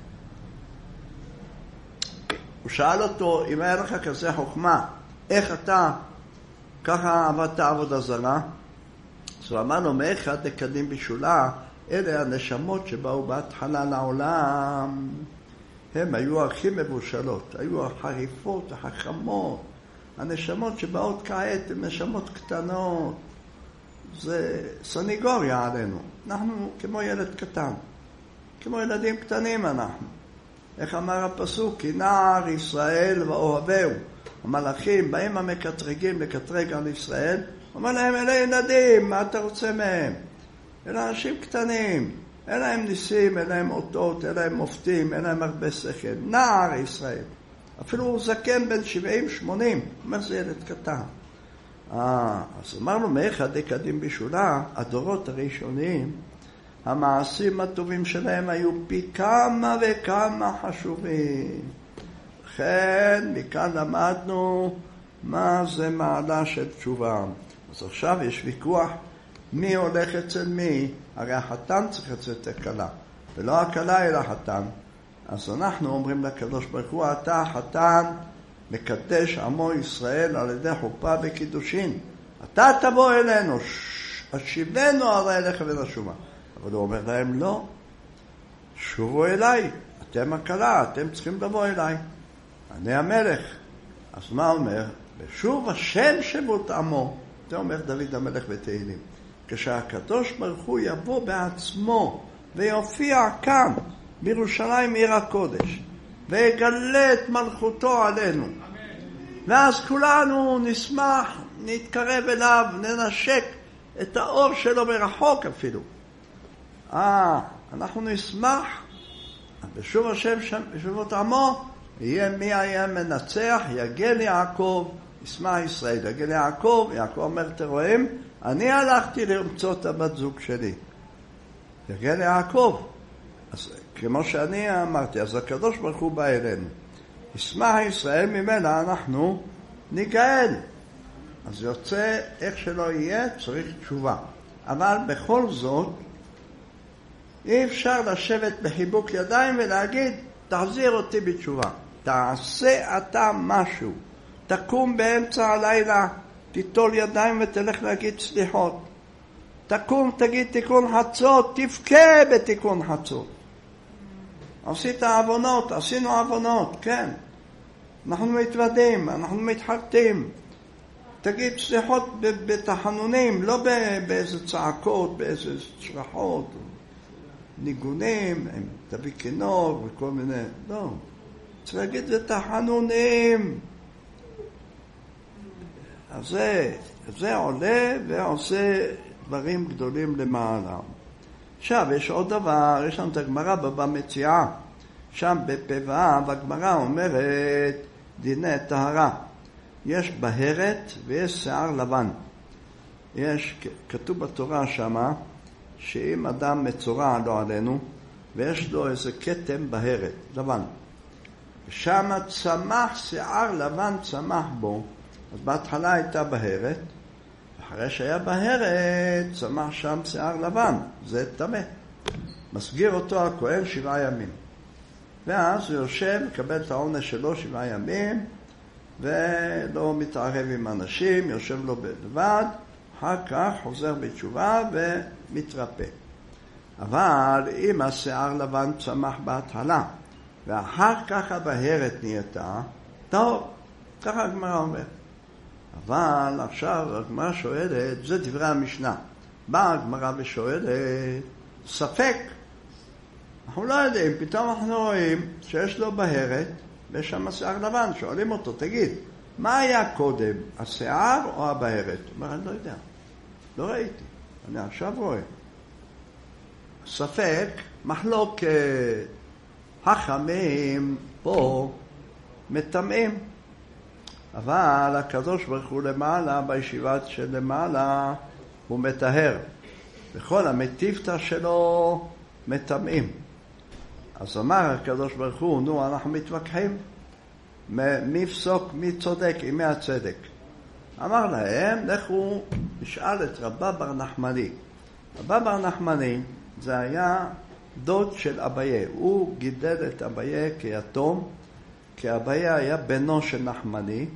הוא שאל אותו, אם היה לך כזה חוכמה, איך אתה ככה עבדת עבודה זרה? אז הוא אמר לו, מאחד לקדים בשולה, אלה הנשמות שבאו בהתחלה לעולם. הם היו הכי מבושלות, היו החריפות, החכמות. הנשמות שבאות כעת הן נשמות קטנות. זה סניגוריה עלינו. אנחנו כמו ילד קטן. כמו ילדים קטנים אנחנו. איך אמר הפסוק? כי נער ישראל ואוהבהו. המלאכים באים המקטרגים לקטרג על ישראל. אומר להם, אלה ילדים, מה אתה רוצה מהם? אלה אנשים קטנים. אין להם ניסים, אין להם אותות, אין להם מופתים, אין להם הרבה שכל. נער ישראל. אפילו הוא זקן בין שבעים שמונים. אומר, זה ילד קטן. אה, אז אמרנו, מאחד לקדים בשולה, הדורות הראשונים, המעשים הטובים שלהם היו פי כמה וכמה חשובים. לכן, מכאן למדנו מה זה מעלה של תשובה. אז עכשיו יש ויכוח מי הולך אצל מי. הרי החתן צריך לצאת הכלה, ולא הכלה אלא החתן. אז אנחנו אומרים לקדוש ברוך הוא, אתה החתן מקדש עמו ישראל על ידי חופה וקידושין. אתה תבוא אלינו, השיבנו הרי אליך ונשובה. אבל הוא אומר להם, לא, שובו אליי, אתם הכלה, אתם צריכים לבוא אליי. אני המלך. אז מה אומר? ושוב השם שמות עמו. זה אומר דוד המלך בתהילים. כשהקדוש ברוך הוא יבוא בעצמו ויופיע כאן בירושלים עיר הקודש ויגלה את מלכותו עלינו. ואז כולנו נשמח, נתקרב אליו, ננשק את האור שלו מרחוק אפילו. אה, אנחנו נשמח, בשוב השם שמות עמו, יהיה מי היה מנצח, יגל יעקב, ישמח ישראל, יגל יעקב, יעקב אומר, תרואים, אני הלכתי למצוא את הבת זוג שלי. יגל יעקב. אז כמו שאני אמרתי, אז הקדוש ברוך הוא בא אלינו. ישמח ישראל, ממנו אנחנו ניגאל. אז יוצא, איך שלא יהיה, צריך תשובה. אבל בכל זאת, אי אפשר לשבת בחיבוק ידיים ולהגיד, תחזיר אותי בתשובה. תעשה אתה משהו. תקום באמצע הלילה, תיטול ידיים ותלך להגיד סליחות. תקום, תגיד תיקון חצות, תבכה בתיקון חצות. עשית עוונות, עשינו עוונות, כן. אנחנו מתוודים, אנחנו מתחרטים. תגיד סליחות בתחנונים, לא באיזה צעקות, באיזה צרחות, ניגונים, תביא כינור וכל מיני, לא. צריך להגיד זה תחנונים. אז זה, זה עולה ועושה דברים גדולים למעלה. עכשיו, יש עוד דבר, יש לנו את הגמרא בבא מציעא. שם בפבעה, והגמרא אומרת דיני טהרה. יש בהרת ויש שיער לבן. יש, כתוב בתורה שמה, שאם אדם מצורע לא עלינו, ויש לו איזה כתם בהרת, לבן. שם צמח, שיער לבן צמח בו. אז בהתחלה הייתה בהרת, אחרי שהיה בהרת, צמח שם שיער לבן. זה טמא. מסגיר אותו הכהן שבעה ימים. ואז הוא יושב, מקבל את העונש שלו שבעה ימים, ולא מתערב עם אנשים, יושב לו בלבד, אחר כך חוזר בתשובה ומתרפא. אבל אם השיער לבן צמח בהתחלה, ואחר כך הבהרת נהייתה, טוב, ככה הגמרא אומר. אבל עכשיו הגמרא שואלת, זה דברי המשנה. באה הגמרא ושואלת, ספק. אנחנו לא יודעים, פתאום אנחנו רואים שיש לו בהרת, ויש שם שיער לבן, שואלים אותו, תגיד, מה היה קודם, השיער או הבהרת? הוא אומר, אני לא יודע, לא ראיתי, אני עכשיו רואה. ספק, מחלוק החכמים פה מטמאים, אבל הקדוש ברוך הוא למעלה, בישיבת של למעלה, הוא מטהר. וכל המטיפתא שלו מטמאים. אז אמר הקדוש ברוך הוא, נו, אנחנו מתווכחים. מי יפסוק, מי צודק, מי הצדק. אמר להם, לכו, נשאל את רבא בר נחמני. רבא בר נחמני, זה היה דוד של אביה. הוא גידל את אביה כיתום, כי אביה היה בנו של נחמני,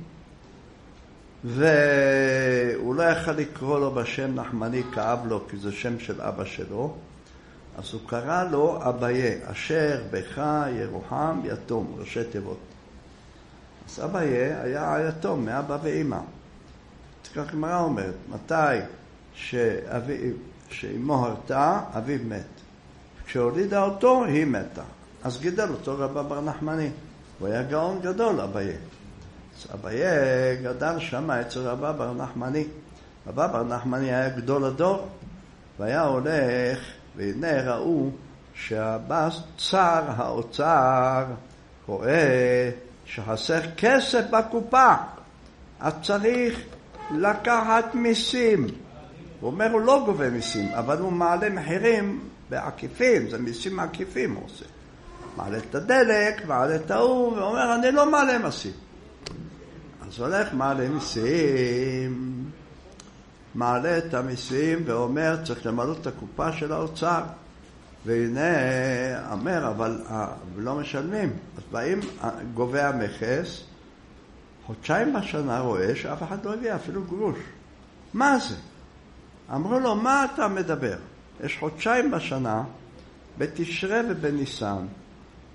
והוא לא יכל לקרוא לו בשם נחמני, כאב לו, כי זה שם של אבא שלו. אז הוא קרא לו אביה, אשר בך ירוחם יתום, ראשי תיבות. אז אביה היה היתום מאבא ואמא. כך הגמרא אומרת, מתי שאבי, שאמו הרתה, אביו מת. כשהולידה אותו, היא מתה. אז גידל אותו רבא בר נחמני. הוא היה גאון גדול, אביה. אז אביה גדל שם אצל רבא בר נחמני. רבא בר נחמני היה גדול הדור, והיה הולך, והנה ראו שהבס צר האוצר רואה שחסר כסף בקופה, אז צריך לקחת מיסים. הוא אומר, הוא לא גובה מיסים, אבל הוא מעלה מחירים בעקיפים, זה מיסים עקיפים הוא עושה. מעלה את הדלק, מעלה את ההוא, ואומר, אני לא מעלה מיסים. אז הולך מעלה מיסים, מעלה את המיסים ואומר, צריך למלא את הקופה של האוצר. והנה, אומר, אבל לא משלמים. אז באים גובה המכס, חודשיים בשנה רואה שאף אחד לא הביא אפילו גרוש. מה זה? אמרו לו, מה אתה מדבר? יש חודשיים בשנה, בתשרי ובניסן,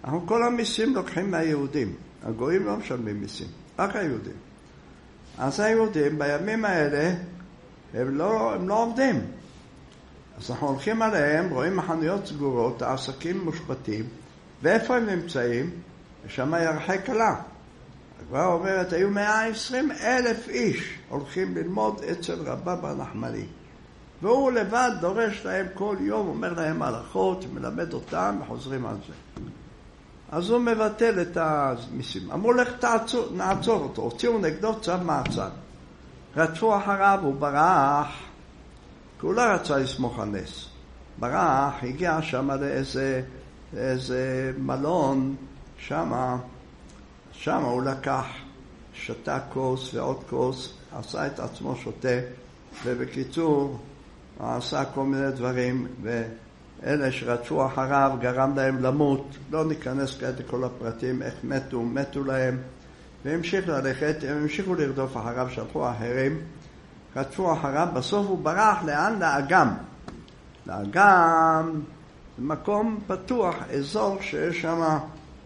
אנחנו כל המיסים לוקחים מהיהודים. הגויים לא משלמים מיסים, רק היהודים. אז היהודים בימים האלה הם לא, הם לא עובדים. אז אנחנו הולכים עליהם, רואים החנויות סגורות, העסקים מושבתים, ואיפה הם נמצאים? ושם ירחי קלה. הגמרא אומרת, היו מאה ועשרים אלף איש הולכים ללמוד אצל רבא נחמני. והוא לבד דורש להם כל יום, אומר להם הלכות, מלמד אותם וחוזרים על זה. אז הוא מבטל את המיסים. אמרו לך תעצור, נעצור אותו, הוציאו נגדו צו מעצר. רדפו אחריו, הוא ברח, כי הוא לא רצה לסמוך על נס. ברח, הגיע שם לאיזה איזה מלון, שמה, שמה הוא לקח, שתה כוס ועוד כוס, עשה את עצמו שותה, ובקיצור, הוא עשה כל מיני דברים, ואלה שרדפו אחריו גרם להם למות. לא ניכנס כעת לכל הפרטים, איך מתו, מתו להם, והמשיך ללכת, הם המשיכו לרדוף אחריו, שלחו אחרים, רדפו אחריו, בסוף הוא ברח לאן? לאגם. לאגם, מקום פתוח, אזור שיש שם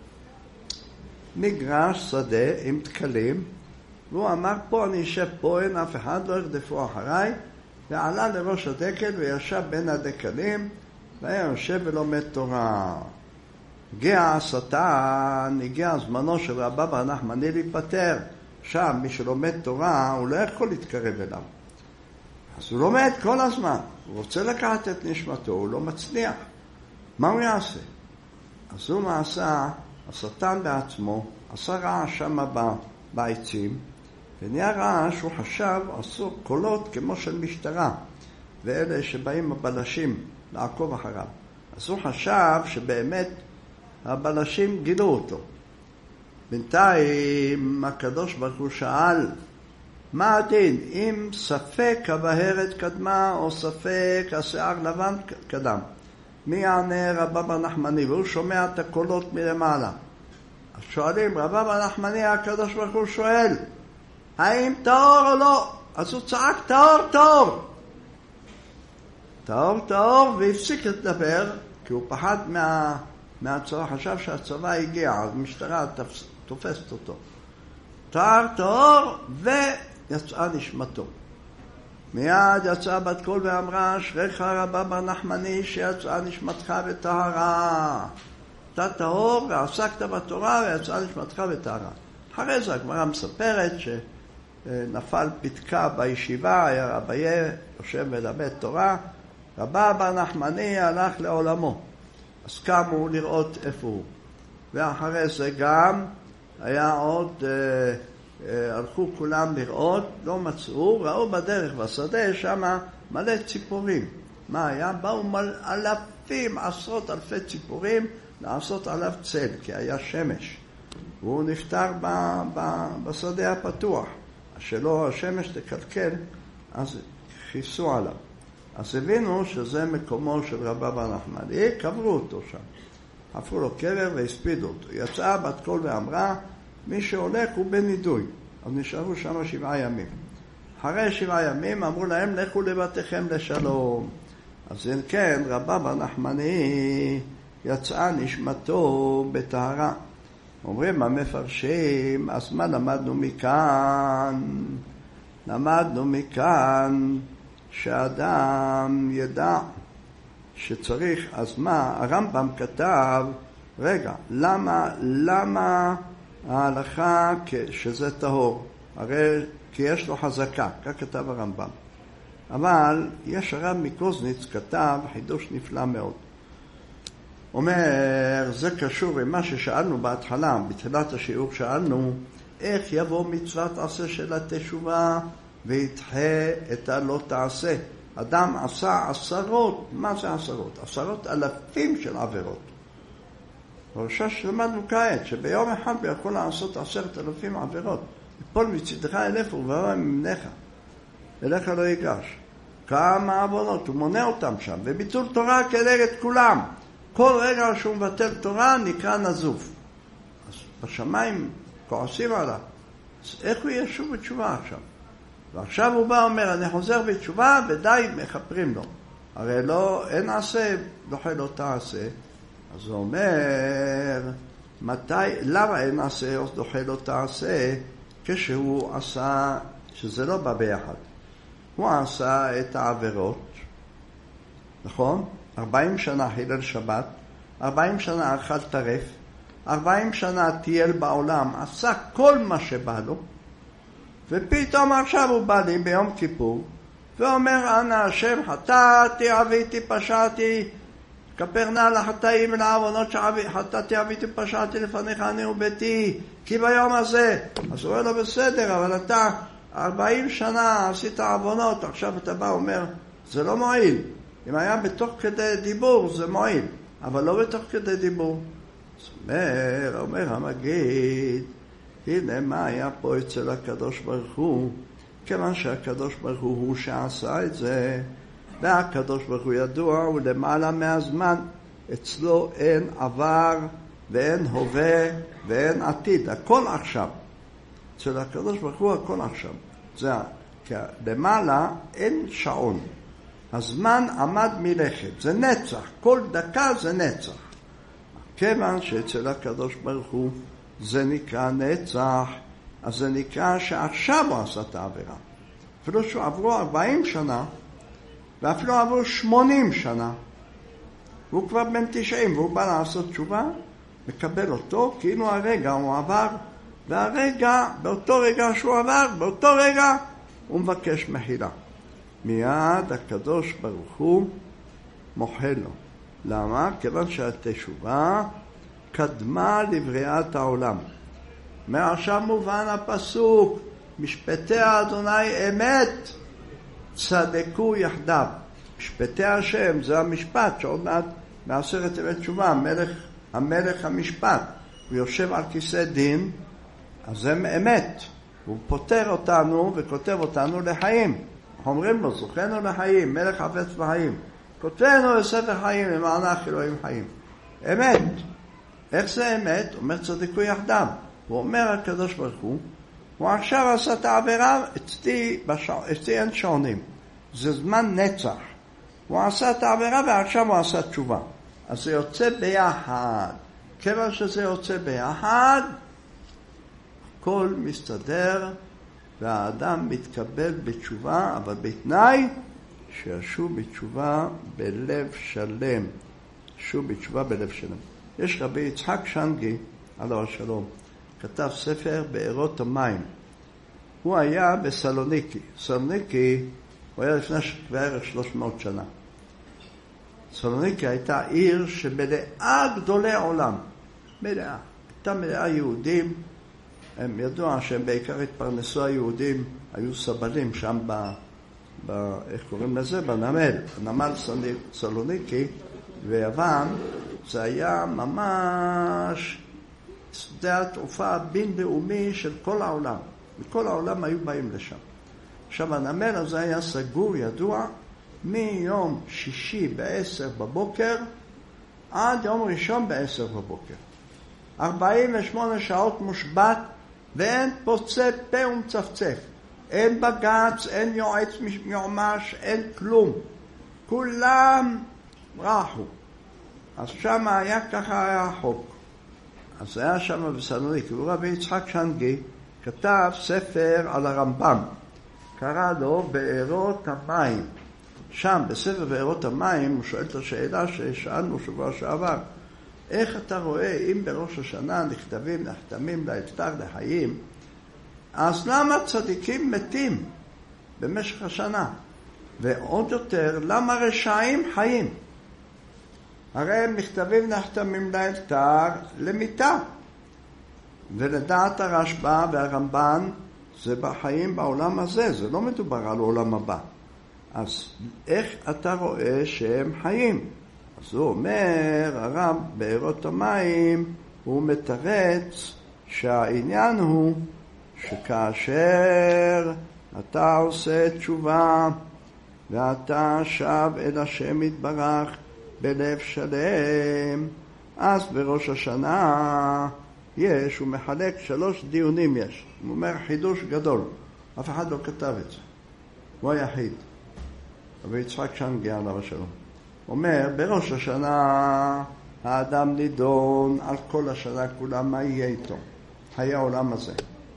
מגרש, שדה, עם תקלים, והוא אמר, פה אני אשב פה, אין אף אחד, לא ירדפו אחריי, ועלה לראש הדקל וישב בין הדקלים, והיה יושב ולומד תורה. הגיע השטן, הגיע זמנו של רבא נחמני להיפטר. שם מי שלומד תורה, הוא לא יכול להתקרב אליו. אז הוא לומד כל הזמן, הוא רוצה לקחת את נשמתו, הוא לא מצליח. מה הוא יעשה? אז הוא מעשה, השטן בעצמו, עשה רעש שם בעצים, ונהיה רעש, הוא חשב, עשו קולות כמו של משטרה, ואלה שבאים הבלשים לעקוב אחריו. אז הוא חשב שבאמת הבלשים גילו אותו. בינתיים הקדוש ברוך הוא שאל, מה הדין? אם ספק הבהרת קדמה או ספק השיער לבן קדם. מי יענה? רבא נחמני, והוא שומע את הקולות מלמעלה. אז שואלים, רבא נחמני, הקדוש ברוך הוא שואל, האם טהור או לא? אז הוא צעק, טהור, טהור. טהור, טהור, והפסיק לדבר, כי הוא פחד מה, מהצבא, חשב שהצבא הגיע, אז המשטרה תפס, תופסת אותו. טהור, טהור, ויצאה נשמתו. מיד יצאה בת קול ואמרה, אשריך רבא נחמני שיצאה נשמתך בטהרה. אתה טהור ועסקת בתורה ויצאה נשמתך בטהרה. אחרי זה הגמרא מספרת שנפל פתקה בישיבה, היה רבייה יושב ולמד תורה, רבא נחמני הלך לעולמו. אז קמו לראות איפה הוא. ואחרי זה גם היה עוד... הלכו כולם לראות, לא מצאו, ראו בדרך בשדה שם מלא ציפורים. מה היה? באו מל... אלפים, עשרות אלפי ציפורים לעשות עליו צל, כי היה שמש. והוא נפטר ב... ב... בשדה הפתוח. שלא השמש תקלקל, אז חיסו עליו. אז הבינו שזה מקומו של רבא נחמני, קברו אותו שם. חפרו לו קבר והספידו אותו. יצאה בת קול ואמרה, מי שהולך הוא בנידוי. אז נשארו שם שבעה ימים. אחרי שבעה ימים אמרו להם, לכו לבתיכם לשלום. אז אם כן, רבא נחמני יצאה נשמתו בטהרה. אומרים המפרשים, אז מה למדנו מכאן? למדנו מכאן שאדם ידע שצריך, אז מה? הרמב"ם כתב, רגע, למה, למה ההלכה שזה טהור? הרי כי יש לו חזקה, כך כתב הרמב"ם. אבל יש הרב מקוזניץ כתב חידוש נפלא מאוד. אומר, זה קשור עם מה ששאלנו בהתחלה, בתחילת השיעור שאלנו, איך יבוא מצוות עשה של התשובה וידחה את הלא תעשה. אדם עשה עשרות, מה זה עשרות? עשרות אלפים של עבירות. פרשה שלמדנו כעת, שביום אחד יכול לעשות עשרת אלפים עבירות. יפול מצדך אליך ובא ממנך, אליך לא ייגש. כמה עוונות, הוא מונה אותם שם, וביטול תורה כנגד כולם. כל רגע שהוא מבטל תורה נקרא נזוף. אז בשמיים כועסים עליו. אז איך הוא ישוב בתשובה עכשיו? ועכשיו הוא בא אומר, אני חוזר בתשובה ודי מחפרים לו. הרי לא, אין עשה, דוחה לא תעשה. אז הוא אומר, מתי, למה אין עשה או דוחה לא תעשה, כשהוא עשה, שזה לא בא ביחד. הוא עשה את העבירות, נכון? ארבעים שנה חילל שבת, ארבעים שנה אכל טרף, ארבעים שנה טייל בעולם, עשה כל מה שבא לו, ופתאום עכשיו הוא בא לי ביום כיפור, ואומר, אנא השם, חטאתי, עוויתי, פשעתי, כפר נא לחטאים ולעוונות שחטאתי, עוויתי, פשעתי לפניך אני וביתי, כי ביום הזה. אז הוא אומר לו, בסדר, אבל אתה ארבעים שנה עשית עוונות, עכשיו אתה בא ואומר, זה לא מועיל. אם היה בתוך כדי דיבור, זה מועיל, אבל לא בתוך כדי דיבור. זאת אומרת, אומר המגיד, הנה מה היה פה אצל הקדוש ברוך הוא, כיוון שהקדוש ברוך הוא הוא שעשה את זה, והקדוש ברוך הוא ידוע, הוא למעלה מהזמן, אצלו אין עבר ואין הווה ואין עתיד, הכל עכשיו. אצל הקדוש ברוך הוא הכל עכשיו. זה, כי למעלה אין שעון. הזמן עמד מלכת, זה נצח, כל דקה זה נצח. כיוון שאצל הקדוש ברוך הוא זה נקרא נצח, אז זה נקרא שעכשיו הוא עשה את העבירה. אפילו שהוא עברו ארבעים שנה, ואפילו עברו שמונים שנה, והוא כבר בן תשעים, והוא בא לעשות תשובה, מקבל אותו, כאילו הרגע הוא עבר, והרגע, באותו רגע שהוא עבר, באותו רגע הוא מבקש מחילה. מיד הקדוש ברוך הוא מוחל לו. למה? כיוון שהתשובה קדמה לבריאת העולם. מעכשיו מובן הפסוק, משפטי אדוני אמת, צדקו יחדיו. משפטי השם זה המשפט שעוד מעט מעשרת ימי תשובה, המלך, המלך המשפט. הוא יושב על כיסא דין, אז זה אמת. הוא פותר אותנו וכותב אותנו לחיים. אנחנו אומרים לו, זוכנו לחיים, מלך חפץ בחיים. כותבנו לספר חיים, למענך אלוהים חיים. אמת. איך זה אמת? אומר צדקו יחדיו. הוא אומר הקדוש ברוך הוא, הוא עכשיו עשה את העבירה, אצלי, בשע... אצלי אין שעונים. זה זמן נצח. הוא עשה את העבירה ועכשיו הוא עשה תשובה. אז זה יוצא ביחד. כיוון שזה יוצא ביחד, הכל מסתדר, והאדם מתקבל בתשובה, אבל בתנאי שישוב בתשובה בלב שלם. שוב בתשובה בלב שלם. יש רבי יצחק שנגי, עליו השלום, כתב ספר בארות המים. הוא היה בסלוניקי. סלוניקי הוא היה לפני בערך שלוש מאות שנה. סלוניקי הייתה עיר שמלאה גדולי עולם. מלאה. הייתה מלאה יהודים. הם ידוע שהם בעיקר התפרנסו היהודים, היו סבלים שם ב... ב איך קוראים לזה? בנמל. הנמל סלוניקי ויוון, זה היה ממש שדה התעופה בינלאומי של כל העולם. וכל העולם היו באים לשם. עכשיו הנמל הזה היה סגור, ידוע, מיום שישי בעשר בבוקר עד יום ראשון בעשר בבוקר. ארבעים ושמונה שעות מושבת, ואין פוצה פה ומצפצף. אין בגץ, אין יועץ מיומש, אין כלום. כולם רחו. אז שם היה ככה היה החוק. אז היה שם בסלוניקי, ורבי יצחק שנגי כתב ספר על הרמב"ם. קרא לו בארות המים. שם בספר בארות המים הוא שואל את השאלה ששאלנו שבוע שעבר. איך אתה רואה אם בראש השנה נכתבים, נחתמים לאפטר לחיים, אז למה צדיקים מתים במשך השנה? ועוד יותר, למה רשעים חיים? הרי הם נכתבים, נחתמים לאפטר למיטה. ולדעת הרשב"א והרמב"ן, זה בחיים בעולם הזה, זה לא מדובר על עולם הבא. אז איך אתה רואה שהם חיים? אז הוא אומר, הרב בארות המים, הוא מתרץ שהעניין הוא שכאשר אתה עושה תשובה ואתה שב אל השם יתברך בלב שלם, אז בראש השנה יש, הוא מחלק שלוש דיונים יש. הוא אומר חידוש גדול, אף אחד לא כתב את זה, הוא היחיד. רבי יצחק שנגי עליו השלום אומר, בראש השנה האדם נידון על כל השנה כולה, מה יהיה איתו? היה העולם הזה.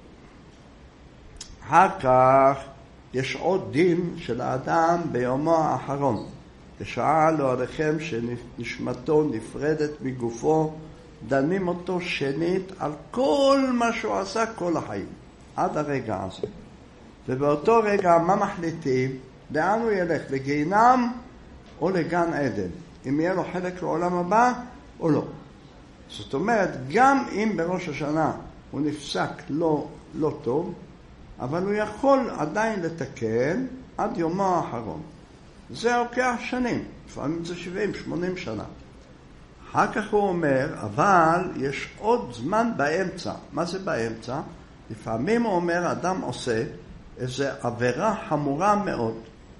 אחר כך יש עוד דין של האדם ביומו האחרון. כשעה לא עליכם שנשמתו נפרדת מגופו, דנים אותו שנית על כל מה שהוא עשה כל החיים, עד הרגע הזה. ובאותו רגע מה מחליטים? לאן הוא ילך? לגיהינום או לגן עדן? אם יהיה לו חלק לעולם הבא או לא. זאת אומרת, גם אם בראש השנה הוא נפסק לא, לא טוב, אבל הוא יכול עדיין לתקן עד יומו האחרון. זה לוקח שנים, לפעמים זה שבעים שמונים שנה. אחר כך הוא אומר, אבל יש עוד זמן באמצע. מה זה באמצע? לפעמים הוא אומר, אדם עושה איזו עבירה חמורה מאוד,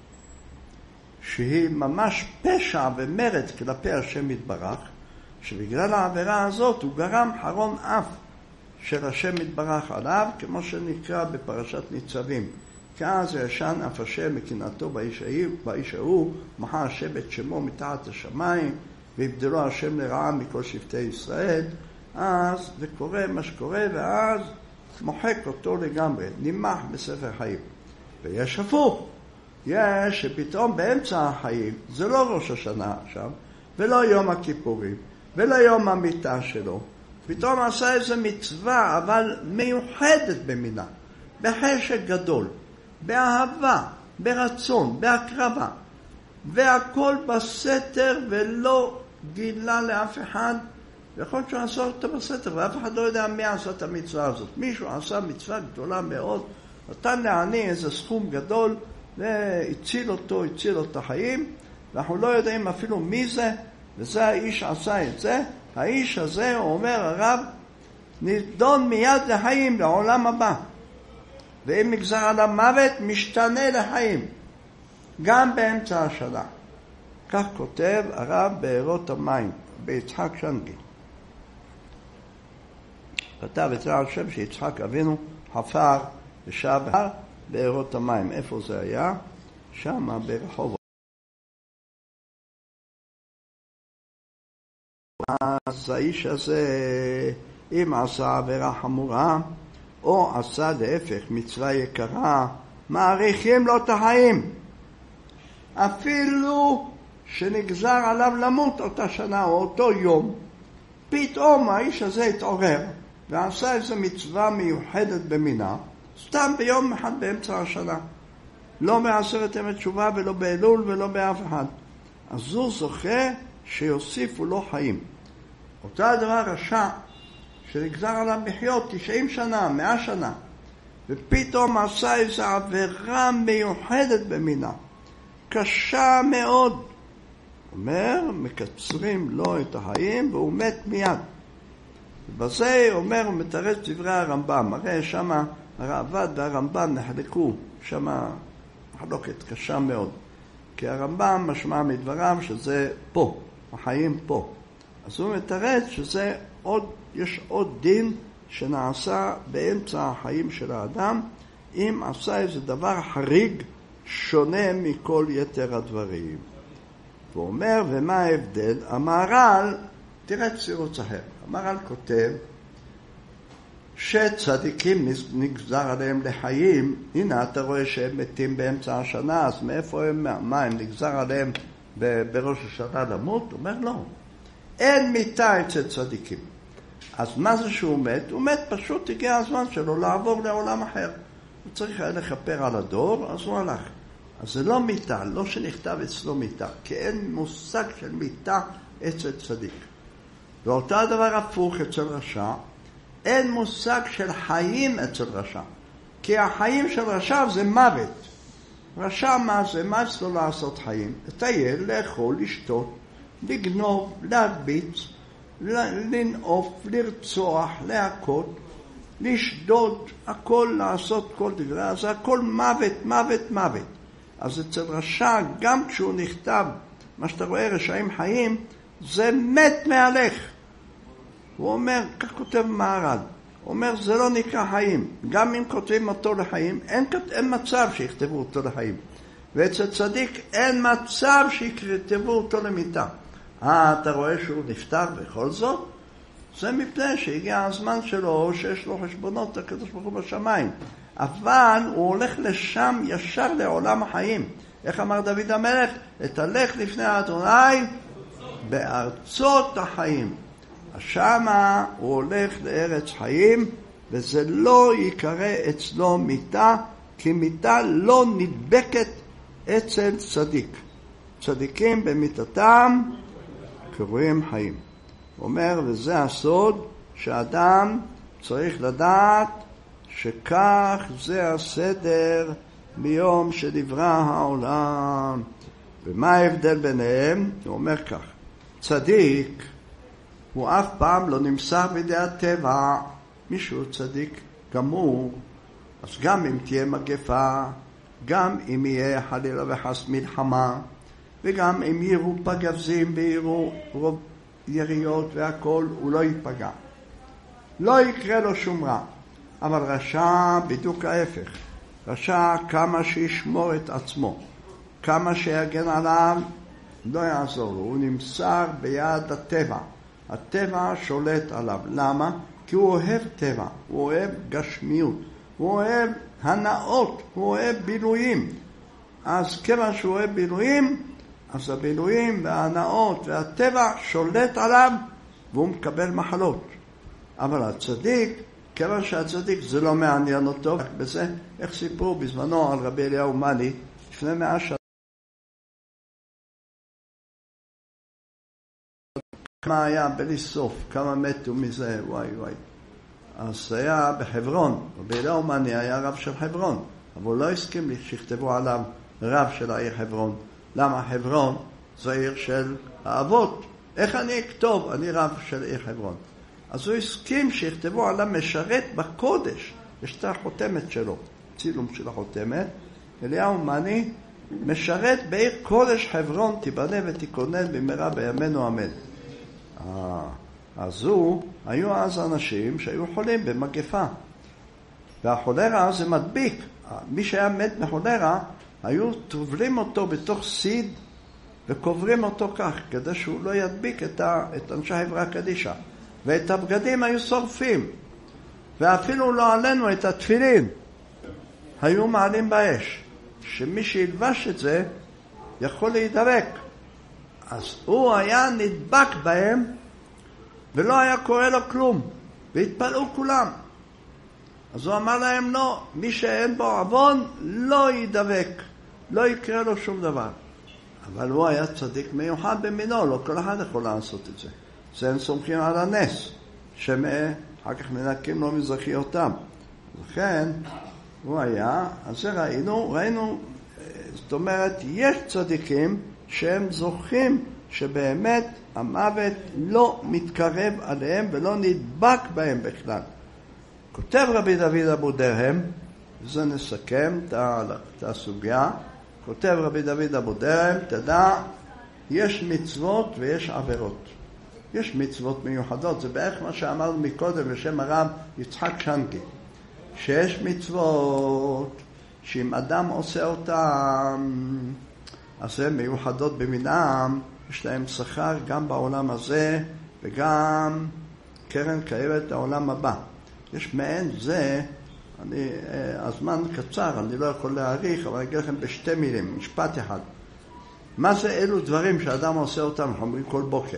שהיא ממש פשע ומרד כלפי השם יתברך, שבגלל העבירה הזאת הוא גרם חרון אף של השם יתברך עליו, כמו שנקרא בפרשת ניצבים. כי אז ישן אף השם מקנאתו באיש ההוא, מחא השם את שמו מתחת השמיים, והבדלו השם לרעה מכל שבטי ישראל. אז זה קורה מה שקורה, ואז מוחק אותו לגמרי, נמח בספר חיים. ויש הפוך, יש שפתאום באמצע החיים, זה לא ראש השנה עכשיו, ולא יום הכיפורים, ולא יום המיטה שלו, פתאום עשה איזו מצווה, אבל מיוחדת במינה, בחשק גדול, באהבה, ברצון, בהקרבה, והכל בסתר ולא גילה לאף אחד. ויכול להיות שהוא עשה אותה בסתר, ואף אחד לא יודע מי עשה את המצווה הזאת. מישהו עשה מצווה גדולה מאוד, נתן לעני איזה סכום גדול, והציל אותו, הציל אותו החיים, ואנחנו לא יודעים אפילו מי זה, וזה האיש עשה את זה. האיש הזה, הוא אומר הרב, נידון מיד לחיים, לעולם הבא. ואם נגזר על המוות, משתנה לחיים, גם באמצע השנה. כך כותב הרב בארות המים, ביצחק שנגי. כתב את זה על שם שיצחק אבינו חפר ושב בארות המים. איפה זה היה? שם ברחובות. אז האיש הזה, אם עשה עבירה חמורה, או עשה להפך מצווה יקרה, מעריכים לו את החיים. אפילו שנגזר עליו למות אותה שנה או אותו יום, פתאום האיש הזה התעורר ועשה איזו מצווה מיוחדת במינה, סתם ביום אחד באמצע השנה. לא בעשרת ימי תשובה ולא באלול ולא באף אחד. אז הוא זוכה שיוסיפו לו חיים. אותו הדבר רשע שנגזר עליו לחיות תשעים שנה, מאה שנה, ופתאום עשה איזו עבירה מיוחדת במינה, קשה מאוד. אומר, מקצרים לו את החיים והוא מת מיד. ובזה אומר, הוא מתרץ דברי הרמב"ם. הרי שמה הרעב"ד והרמב"ם נחלקו, שמה מחלוקת קשה מאוד. כי הרמב"ם משמע מדבריו שזה פה, החיים פה. אז הוא מתרץ שזה עוד, יש עוד דין שנעשה באמצע החיים של האדם, אם עשה איזה דבר חריג שונה מכל יתר הדברים. הוא אומר, ומה ההבדל? המהר"ל, תראה צירוץ אחר. המהר"ל כותב שצדיקים נגזר עליהם לחיים. הנה אתה רואה שהם מתים באמצע השנה, אז מאיפה הם, מה הם נגזר עליהם בראש השנה למות? הוא אומר לא, אין מיתה אצל צדיקים. אז מה זה שהוא מת? הוא מת, פשוט הגיע הזמן שלו לעבור לעולם אחר. הוא צריך היה לכפר על הדור, אז הוא הלך. אז זה לא מיתה, לא שנכתב אצלו מיתה, כי אין מושג של מיתה אצל צדיק. ואותו הדבר הפוך אצל רשע, אין מושג של חיים אצל רשע, כי החיים של רשע זה מוות. רשע מה זה? מה אצלו לעשות חיים? לטייל, לאכול, לשתות, לגנוב, להרביץ, לנעוף, לרצוח, להכות, לשדוד, הכל לעשות כל דברי, אז הכל מוות, מוות, מוות. אז אצל רשע, גם כשהוא נכתב, מה שאתה רואה רשעים חיים, זה מת מהלך. הוא אומר, כך כותב מהר"ל, הוא אומר, זה לא נקרא חיים. גם אם כותבים אותו לחיים, אין, אין מצב שיכתבו אותו לחיים. ואצל צדיק אין מצב שיכתבו אותו למיתה. אה, אתה רואה שהוא נפטר בכל זאת? זה מפני שהגיע הזמן שלו, שיש לו חשבונות הקדוש ברוך הוא בשמיים. אבל הוא הולך לשם ישר לעולם החיים. איך אמר דוד המלך? אתהלך לפני אדוני בארצות החיים. שמה הוא הולך לארץ חיים, וזה לא יקרא אצלו מיטה, כי מיטה לא נדבקת אצל צדיק. צדיקים במיטתם קרויים חיים. הוא אומר, וזה הסוד שאדם צריך לדעת שכך זה הסדר מיום שנברא העולם. ומה ההבדל ביניהם? הוא אומר כך, צדיק הוא אף פעם לא נמסר בידי הטבע. מישהו צדיק גמור, אז גם אם תהיה מגפה, גם אם יהיה חלילה וחס מלחמה, וגם אם יראו פגזים ויראו רוב יריות והכל, הוא לא ייפגע. לא יקרה לו שום רע. אבל רשע בדיוק ההפך. רשע כמה שישמור את עצמו, כמה שיגן עליו, לא יעזור לו. הוא נמסר ביד הטבע. הטבע שולט עליו. למה? כי הוא אוהב טבע, הוא אוהב גשמיות, הוא אוהב הנאות, הוא אוהב בילויים. אז כיוון שהוא אוהב בילויים, אז הבילויים וההנאות והטבע שולט עליו, והוא מקבל מחלות. אבל הצדיק, כיוון שהצדיק זה לא מעניין אותו, רק בזה, איך סיפרו בזמנו על רבי אליהו מאלי, לפני מאה שנה, כמה היה בלי סוף, כמה מתו מזה, וואי וואי. אז היה בחברון, רבי אליהו מאלי היה רב של חברון, אבל הוא לא הסכים לי שיכתבו עליו רב של העיר חברון. למה? חברון זו עיר של האבות. איך אני אכתוב? אני רב של עיר חברון. אז הוא הסכים שיכתבו עליו משרת בקודש. יש את החותמת שלו, צילום של החותמת. אליהו מאלי משרת בעיר קודש חברון, תיבנה ותיכונן במהרה בימינו אמן. אז הוא, היו אז אנשים שהיו חולים במגפה. והחולרה זה מדביק. מי שהיה מת מחולרה, היו טובלים אותו בתוך סיד וקוברים אותו כך, כדי שהוא לא ידביק את, ה, את אנשי חברה קדישה. ואת הבגדים היו שורפים. ואפילו לא עלינו את התפילין. היו מעלים באש. שמי שילבש את זה יכול להידבק. אז הוא היה נדבק בהם ולא היה קורא לו כלום. והתפלאו כולם. אז הוא אמר להם לא, מי שאין בו עוון לא ידבק. לא יקרה לו שום דבר. אבל הוא היה צדיק מיוחד במינו, לא כל אחד יכול לעשות את זה. זה הם סומכים על הנס, שאחר כך מנקים לו מזרחיותם. לכן הוא היה, אז זה ראינו, ראינו, זאת אומרת, יש צדיקים שהם זוכים שבאמת המוות לא מתקרב עליהם ולא נדבק בהם בכלל. כותב רבי דוד אבו דרהם, וזה נסכם את הסוגיה, כותב רבי דוד אבו דרהם, תדע, יש מצוות ויש עבירות. יש מצוות מיוחדות, זה בערך מה שאמרנו מקודם בשם הרב יצחק שנקי, שיש מצוות שאם אדם עושה אותם, אז הן מיוחדות במינם, יש להם שכר גם בעולם הזה וגם קרן קיימת העולם הבא. יש מעין זה, אני, הזמן קצר, אני לא יכול להאריך, אבל אני אגיד לכם בשתי מילים, משפט אחד. מה זה אלו דברים שאדם עושה אותם, אנחנו אומרים כל בוקר.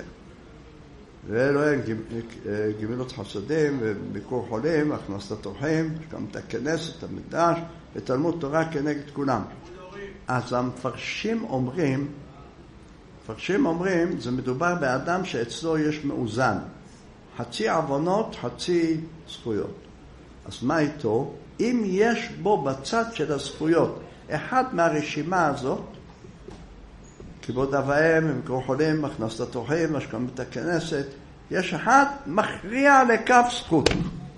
ואלו הם גמילות חסדים וביקור חולים, הכנסת אורחים, גם את הכנס, את המקדש, ותלמוד תורה כנגד כולם. אז המפרשים אומרים, מפרשים אומרים, זה מדובר באדם שאצלו יש מאוזן. חצי עוונות, חצי זכויות. אז מה איתו? אם יש בו בצד של הזכויות, אחד מהרשימה הזאת, כיבוד אב ואם, ביקור חולים, הכנסת אורחים, משכן בית הכנסת, יש אחד מכריע לכף זכות.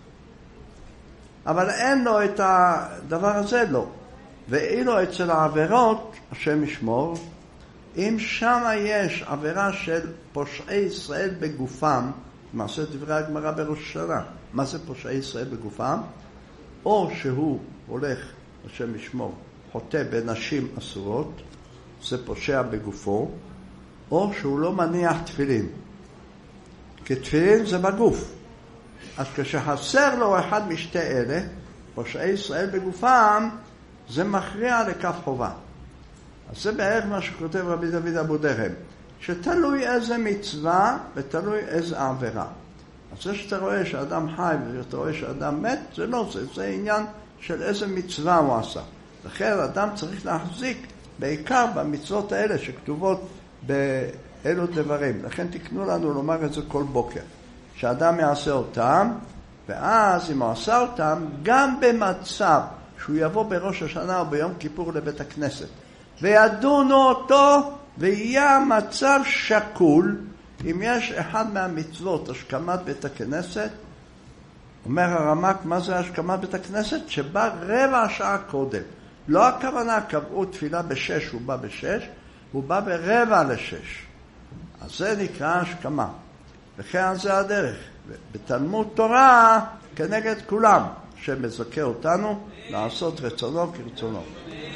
אבל אין לו את הדבר הזה, לא. ואילו אצל העבירות, השם ישמור, אם שם יש עבירה של פושעי ישראל בגופם, מעשה דברי הגמרא בראש השנה, מה זה פושעי ישראל בגופם? או שהוא הולך, השם ישמור, חוטא בנשים אסורות, זה פושע בגופו, או שהוא לא מניח תפילין. כי תפילין זה בגוף. אז כשחסר לו אחד משתי אלה, פושעי ישראל בגופם, זה מכריע לכף חובה. אז זה בערך מה שכותב רבי דוד אבודרהם, שתלוי איזה מצווה ותלוי איזה עבירה. אז זה שאתה רואה שאדם חי ואתה רואה שאדם מת, זה לא זה, זה עניין של איזה מצווה הוא עשה. לכן אדם צריך להחזיק בעיקר במצוות האלה שכתובות באלו דברים. לכן תקנו לנו לומר את זה כל בוקר. שאדם יעשה אותם, ואז אם הוא עשה אותם, גם במצב שהוא יבוא בראש השנה או ביום כיפור לבית הכנסת, וידונו אותו, ויהיה המצב שקול, אם יש אחד מהמצוות, השכמת בית הכנסת, אומר הרמ"ק, מה זה השכמת בית הכנסת? שבא רבע שעה קודם. לא הכוונה, קבעו תפילה בשש, הוא בא בשש, הוא בא ברבע לשש. אז זה נקרא השכמה. וכן זה הדרך. בתלמוד תורה כנגד כולם, שמזכה אותנו לעשות רצונו כרצונו.